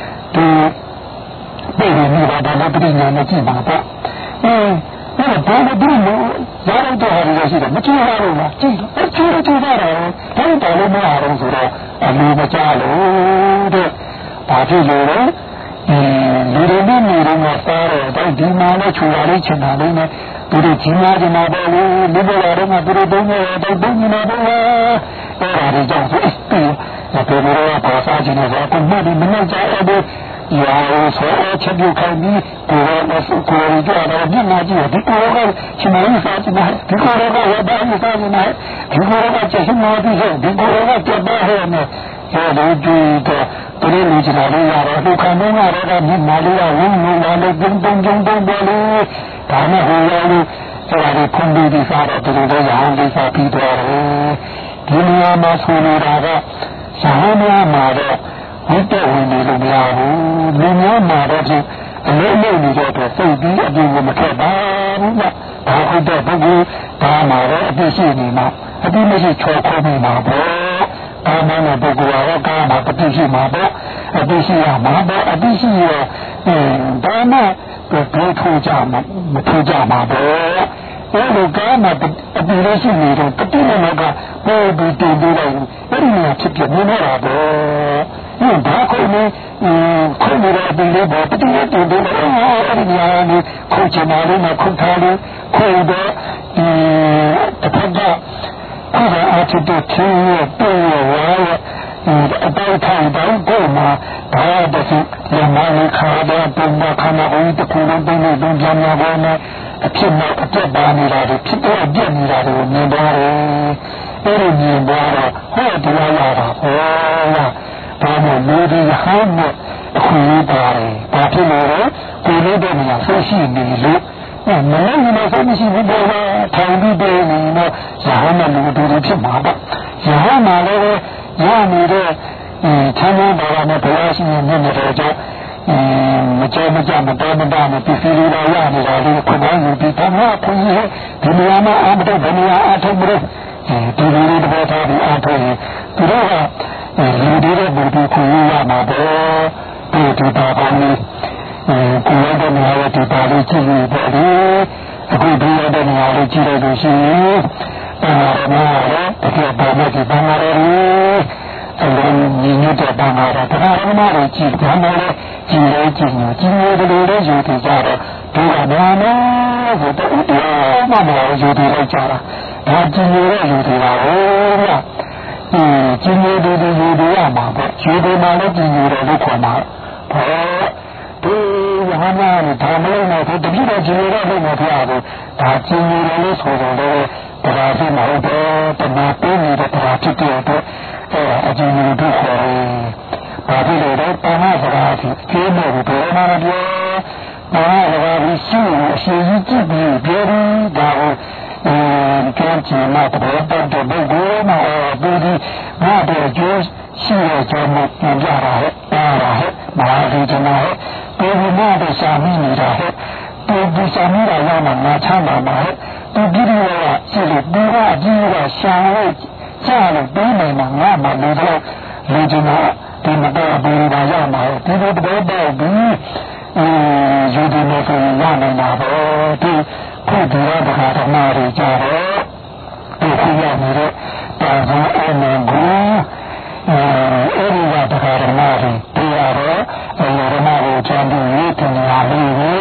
ပြည်နေပါတော့ပဋိညာဉ်နဲ့ကြည့်ပါတော့အင်းအဲ့ဒါဘာလို့ဒီလိုရတဲ့တော်ရလို့ရှိတယ်မကြည့်ရဘူးလားကြည့်တော့ကြည့်ကြည့်ကြတာဘာလို့တော်လို့မရအောင်ဆိုတော့အလိုမကြလို့တဲ့ဘာဖြစ်လို့လဲလူတွေနဲ့နေတော့စားတော့ဒီမှာလည်းချူလာလေးချင်တာလေးနဲ့သူတို့ကြီးမားကြမှာပေါ့လေလူတွေကတော့သူတို့တုံးနေတော့တုံးနေမှာပေါ့အဲ့ဒါတွေကြောင့်ဆိုပြီးတော့ဘယ်လိုလဲပါစားခြင်းနဲ့ဆိုတော့မှတ်ပြီးမနှောက်ကြအဲ့ဒီရာဆိုအချက်ပြုခိုင်းပြီးကိုယ်ကစကိုယ်ကြတော့ဒီမှာကြည့်ဒီကိုယ်ကချင်မစားချင်တယ်ဒီကိုယ်ကဝတ်ပါမစားချင်တယ်ဒီကိုယ်ကချက်ချင်တယ်ဒီကိုယ်ကကြက်ပါဟဲ့နဲ့အဲဒီဒီတော့သူတို့လူချင်တာလေးရတော့လူခံတော့ကတော့မြင်မာလေးကဝင်းနေလာလို့ပုံပုံပုံပုံပေါ်လို့ဒါနဲ့ဟိုရလို့ဆိုတာကိုဖွင့်ပြီးဒီစားတော့သူတို့လည်းရဟန်းလေးစားပြီးတော့ဒီနေရာမှာဆိုနေတာကရဟန်းများမှာတော့ဝိတ္တဝင်နေလို့မရဘူးလူများမှာတော့ဒီအလုံးလုံးနေတော့စိတ်ပြီးအပြင်ကိုမထွက်ပါဘူးကဒါဟုတ်တဲ့ပုဂ္ဂိုလ်ဒါမှာတော့အပြည့်ရှိနေမှာအပြည့်မရှိချော်ခုံးနေမှာပေါ့အာမနာပုဂ္ဂိုလ်ရောကာမပฏิရှိမှာပေါ့အတိရှိရမှာပေါ့အတိရှိရဒါမှဘယ်ထိုးကြမှာမထိုးကြမှာပေါ့အဲ့လိုကာမအတိလို့ရှိနေတော့တတိယနောက်ကပို့ပြီးတင်ပေးလိုက်အဲ့ဒီမှာဖြစ်ပြနေမှာပေါ့ဒီဘာကိုလဲခုနကအတိလေးပေါ့တတိယတင်ပေးလိုက်အဲ့ဒီနေရာကနေခုချင်တာလေးနဲ့ခုထားလို့ခုတော့ဒီတစ်ဖက်ကအဲ့ဒါအဖြစ်တဲ့ချင်းရဲ့တိုးရဲ့ဝါရဲ့အတောက်ထိုင်တော့ကိုမှဘာတည်းရမလေးခါတော့ပုံမခနာဦးတခုလုံးပုံလုံးပုံကြမှာပေါ်နဲ့အဖြစ်နဲ့အပြတ်ပါနေတာတွေဖြစ်တဲ့အပြတ်နေတာတွေကိုမြင်သွားတယ်အဲ့ဒီမြင်သွားတော့ဟောတရားရတာဟောလားဒါမှလူတွေဟောနဲ့အခုပါတယ်ဘာဖြစ်လို့လဲကိုယ်လေးတဲ့နေရာဆွရှိနေလို့မလည်းမလည်းဆက်မရှိဘူးပေါ့ထောင်ပြီးတယ်နော်ရဟန်းနဲ့လူတို့ဖြစ်မှာပေါ့ရဟန်းမှာလည်းရနေတဲ့ချမ်းသာပါရနဲ့ဘုရားရှင်ရဲ့မြတ်တော်ကြောင့်မကြောမကြမတော်မတာနဲ့ပြည်စည်းရရနေတာလေးခုနကယူပြီးတော့ခွင့်ရဒီနေရာမှာအမတော်ဘယ်နေရာအထုံးမလို့ဒီလိုလေးတော့ထားပြီးအထုံးရင်သူတို့ကလူတွေရဲ့ဘုရားခွင့်ရမှာပေါ့ဒီဒီပါကောင်းလေးကိုယ်ရတဲ့နေရာရဲ့ဒီပါလေးကြည့်ပြီးပေါ့လေအခုဒီရတဲ့နေရာလေးကြည့်လိုက်လို့ရှိရင်အဲဒါတော့တကယ်ပါမယ်ဒီပါမှာလေအဲလိုညီညွတ်တဲ့ပါမှာတော့တရားဓမ္မတွေကြည့်ကြမယ်လေကြည့်လေကြည့်နေကြည့်နေတယ်လို့လည်းယူတည်ကြတော့ဒီကဘာလို့ဆိုတော့တရားမှမဟုတ်ယူတည်လိုက်ကြတာဒါကြည့်နေရယူတည်တာဟုတ်လားအင်းကြည့်နေတယ်ယူတည်ရမှာပေါ့ယူတည်မှလည်းကြည့်နေတယ်လို့ခေါ်မှာဘောဒီရဟန်းများဒါမလို့တော့တတိယကြည့်ရတဲ့လို့မပြောဘူးဒါကြည့်နေတယ်လို့ဆိုတော့လည်းတရားဖြစ်မှာတော့တနာပေးနေတဲ့တရားဖြစ်တဲ့အတွက်အဲအကျဉ်းချုပ်တို့ခေါ်တယ်။ဘာဖြစ်လို့လဲတာမစကားဖြစ်ကျေးမို့ဘယ်မှာမပြောတာမစကားပြီးရှိအရှိကြီးကြည့်ပြီးပြောပြီးဒါကိုအဲကြောင်းချင်မှာတော့ပတ်တဲ့ဘုရားမှာဒီဒီဘာတဲ့ကျိုးရှိတဲ့ကြောင့်ပြန်ကြတာဟဲ့ပါတာဟဲ့မဟာဒီကျနာဟဲ့ဒီမှာတော့စာမိနေတာဟဲ့ဒီဒီစာမိတာရမှာငါချမ်းသာမှာဟဲ့ဒီဒီရောရှိလို့ဒီကအကြီးကရှာလို့ကြားလို့ပြီးနေမှာငါမှလူတော့လူကျင်တာဒီမတော်ဘူးပါရမှာဒီလိုတော့ပေါ့ဘူးအဲယူဒီမဆိုရနိုင်တာပေါ့ဒီခုဒီရတခါဓမ္မတွေကြတော့ဒီခုရနေတဲ့တာဇာအနံကိုအဲဒီကတခါဓမ္မတွေပြရတော့အဲဒီဓမ္မကိုချမ်းပြီးရေးတင်လာလို့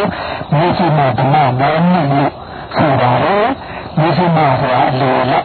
မိစိမဓမ္မမောနိလို့ဆိုပါတယ်မိစိမဆိုတာအလိုလက်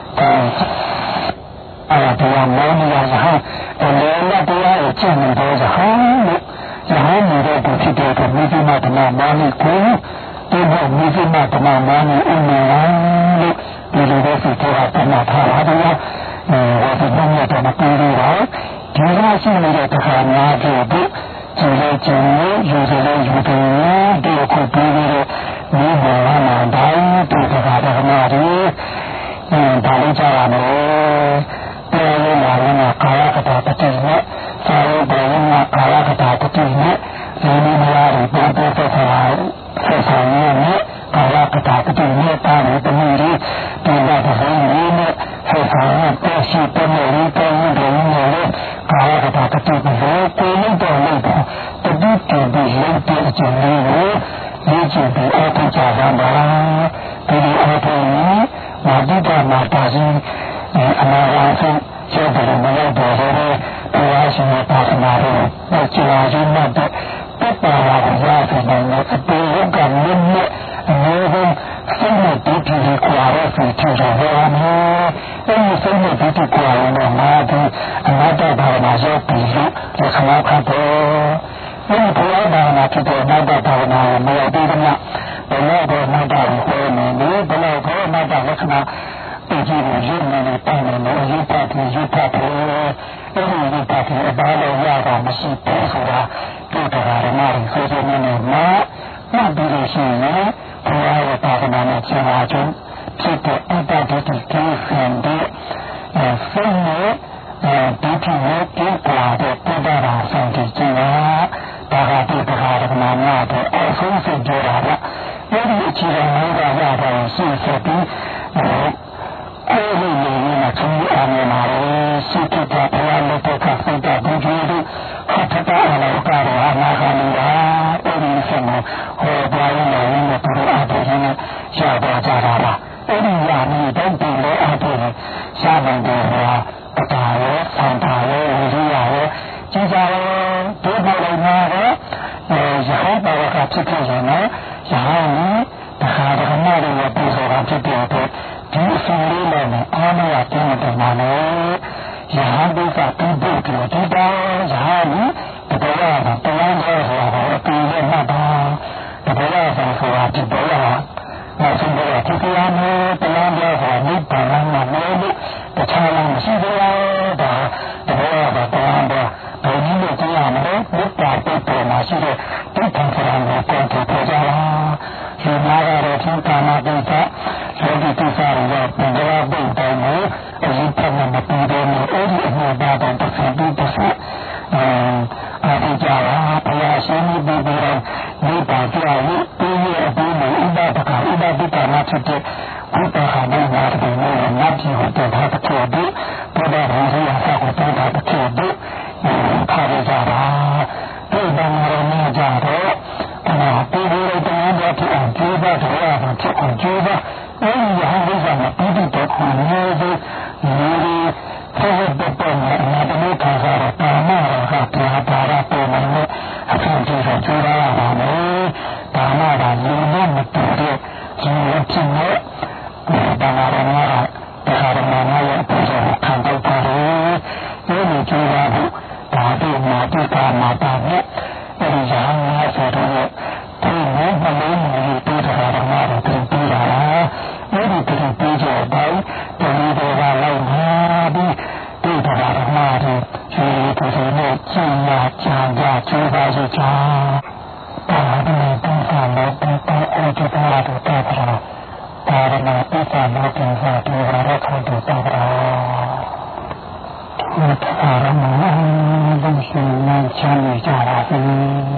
အဲ့ဒါတရားမောနိယယဟန်အလိုလက်တရားကိုကျင့်နေတဲ့ယဟန်လို့ယဟန်နေတဲ့သူဖြစ်တဲ့အတွက်မိစိမဓမ္မမောနိကိုဒီမှာမိစိမဓမ္မမောနိအမှန်လို့ဒီလိုပဲဆိုတော့တမထားပါတယ်ဟောဒီဘုံရတဲ့မပြေးတော့ဒီလိုရှိနေတဲ့တရားများတို့ကျင်လို့ကျင်လို့ယူတယ်ယူတယ်ဒီခုပြေးပြီးမိမောဟနာတိုင်းဒီတရားဓမ္မတွေဒါလေးကြရမယ်ပြောရမှာကကာယကတာပတိနဲ့သာရဘဝနာကာယကတာပတိနဲ့ဒီလိုများတွေပေါ်ပေါ်ဆက်ဆက်ဆောင်ရမယ်ကာယကတာပတိနဲ့တာတယ်တမျိုးလေးဒီလိုတစ်ခုလေးနဲ့ဆက်ဆောင်ရတဲ့ရှိတဲ့လေးတောင်းတယ်လို့ကာယကတာပတိကိုကိုယ်နဲ့တော့လို့တတိတည်းဒီလုံးတဲ့အကျဉ်းလေးကိုဒီကျင့်ပြီးအထောက်ကြပါပါဒီလိုအထောက်ရင်မာတိကမာတာကြီးအနာဂတ်ဆုံးကျောင်းတော်မရောက်တော့တဲ့ဘုရားရှင်ရဲ့ပါဠိတော်ကိုကြာရင်းနဲ့တက်ပါလာကြတဲ့နိုင်ငံအပေါ်ကမြင့်မြတ်အမျိုးဆုံးစိတ်နဲ့တူတူကိုရတဲ့စိတ်ချတော်ပါမယ်အဲဒီစိတ်နဲ့တူတူကိုရတဲ့မာတိအနာတဘာဝရောက်ပြီးလက်ခံခတ်တော်ဒီဘုရားဘာသာဖြစ်တဲ့နောက်တော့ဘာဝနာကိုမရောက်သေးသမျှဘယ်လိုတော့နောက်တော့ဟောနေလို့ဘယ်လိုတော့နောက်တော့လက္ခဏာဒီကြီးကိုရုပ်နဲ့တိုင်နေလို့ရုပ်ပတ်ပြီးရုပ်ပတ်ပြီးအဲဒီရုပ်ပတ်ပြီးအပါလို့ရတာမရှိဘူးဆိုတာတို့တရားဓမ္မတွေဆိုဆိုနေနေမှာမှတ်ပြီးလို့ရှိရင်ဘုရားရဲ့ဘာဝနာနဲ့ကျင့်ပါခြင်းဖြစ်တဲ့အတ္တဒိဋ္ဌိကိုဆင်တဲ့ဆိတ်နဲ့ဒီထက်ကိုပြပါတဲ့ပုဒ်တာဆောင်တည်ခြင်းကဒါကဒီတရားဓမ္မများတဲ့အဆုံးစိတ်ကြတာကအဲဒီအခြေခံမျိုးကရတာရှိစေပြီးကိုယ်လိုလိုနဲ့သူအမြင်မှာရှိတဲ့ဘုရားလက်ထက်ကစိတ်ဓာတ်ဘုရားတို့ဟတ်တာအလောကရောအနာဂတ်ရောအဲဒီဆက်မှာဟောပါရမယ်လို့သူတို့အပေါ်ကနေရပါကြတာပါအဲဒီရမယ်တော့ဒီလိုအပေါ်ကိုရနိုင်တယ်ဟောအတားရောဆန္ဒရောဝိရိယရောကြည်စားရောဒုက္ခတွေမှာတော့ရဟန်းဘာဝကဖြစ်ဖြစ်ရင်တော့ရဟန်းတရားဓမ္မတွေရဲ့ပုံစံဖြစ်တဲ့အတွက်ဒီအစလေးနဲ့အားမရတဲ့တဲ့မှာလည်းရဟန်းဒုက္ခပြုဖို့ပြောဒီတော့ရဟန်းဒီတရားကတရားရောဆိုတာအတူနဲ့မှတ်ပါတရားဆိုတာဒီတရားနောက်ဆုံးတော့ဒီတရားမျိုးတရားမျိုးဆိုတာနိဗ္ဗာန်မှာလို့တခြားလားမရှိဘူးလားဒါတရားကတရားတော့ဘယ်နည်းနဲ့တရားမလဲဘုရားပြပေါ်မှာရှိတဲ့ဒုက္ခဆိုတာကိုကိုယ်ကိုယ်ကြလားဒီမှာကတော့သင်္ကာမပိဋကယောဂီတိစာရောဘုရားပိဋကကိုအရင်ကမှမပြီးတော့အဲ့ဒီအမှုပါတော့တစ်ဆယ်ပြီးတစ်ဆယ်အဲအကြပါဘုရားရှင်ဒီပြီးတော့ဒီပါကြောင့်ဒီရဲ့အပြီးမှာဥပဒကဥပဒကနာဖြစ်တဲ့ဘုရားဟာလည်းငါတို့ကိုနတ်ပြည်ကိုတောထားတဲ့ဘုရားဘုရားဟောရာစာကိုတောထားတဲ့ဘုရားခါရကြတာဒီဘံရမကြတော့အဲပြည်ပြည်တော်တော်ဖြစ်အောင်ကြိုးပမ်းတော်ရအောင်ဖြစ်အောင်ကြိုးပမ်းအဲဒီရဟန်းကိစ္စမှာပြည်ပြည်တော်ကိုမျိုးစုမျိုးတွေဆက်တဲ့ပုံနဲ့အနာတမေခါစားတော့ပါမရကပြာပါရပုံနဲ့အဖန်ကြီးဆိုကြိုးရပါမယ်ပါမရလူနဲ့မတူတဲ့ဂျီဝဖြစ်တဲ့ဘာသာရမကတရားဓမ္မများရဲ့အပေါ်ကိုခံတော့ပါတယ်ဒီလိုကြိုးရဖို့ဒါတို့မာတိကာမာတာနဲ့အဲဒီရဟန်းများဆိုတော့ဒီလိုမလို့မျိုးတွေတရားဓမ္မတွေပြင်ပြတာအဲဒီပြင်ပြကြတော့ဒီလိုတွေကလည်းမှာပြီးဒီတရားဓမ္မတွေဒီလိုတွေနဲ့ကျင့်ရကြံကြကျိုးပါစေချာဒါဒီပုံစံနဲ့ပုံစံအကျဉ်းလာတော့တာပါဒါရမပိဿာမောကိစ္စဒီရရခတ်တော့တာပါဒီတရားဓမ္မဘုရားရှင်ချမ်းမြေကြပါစေ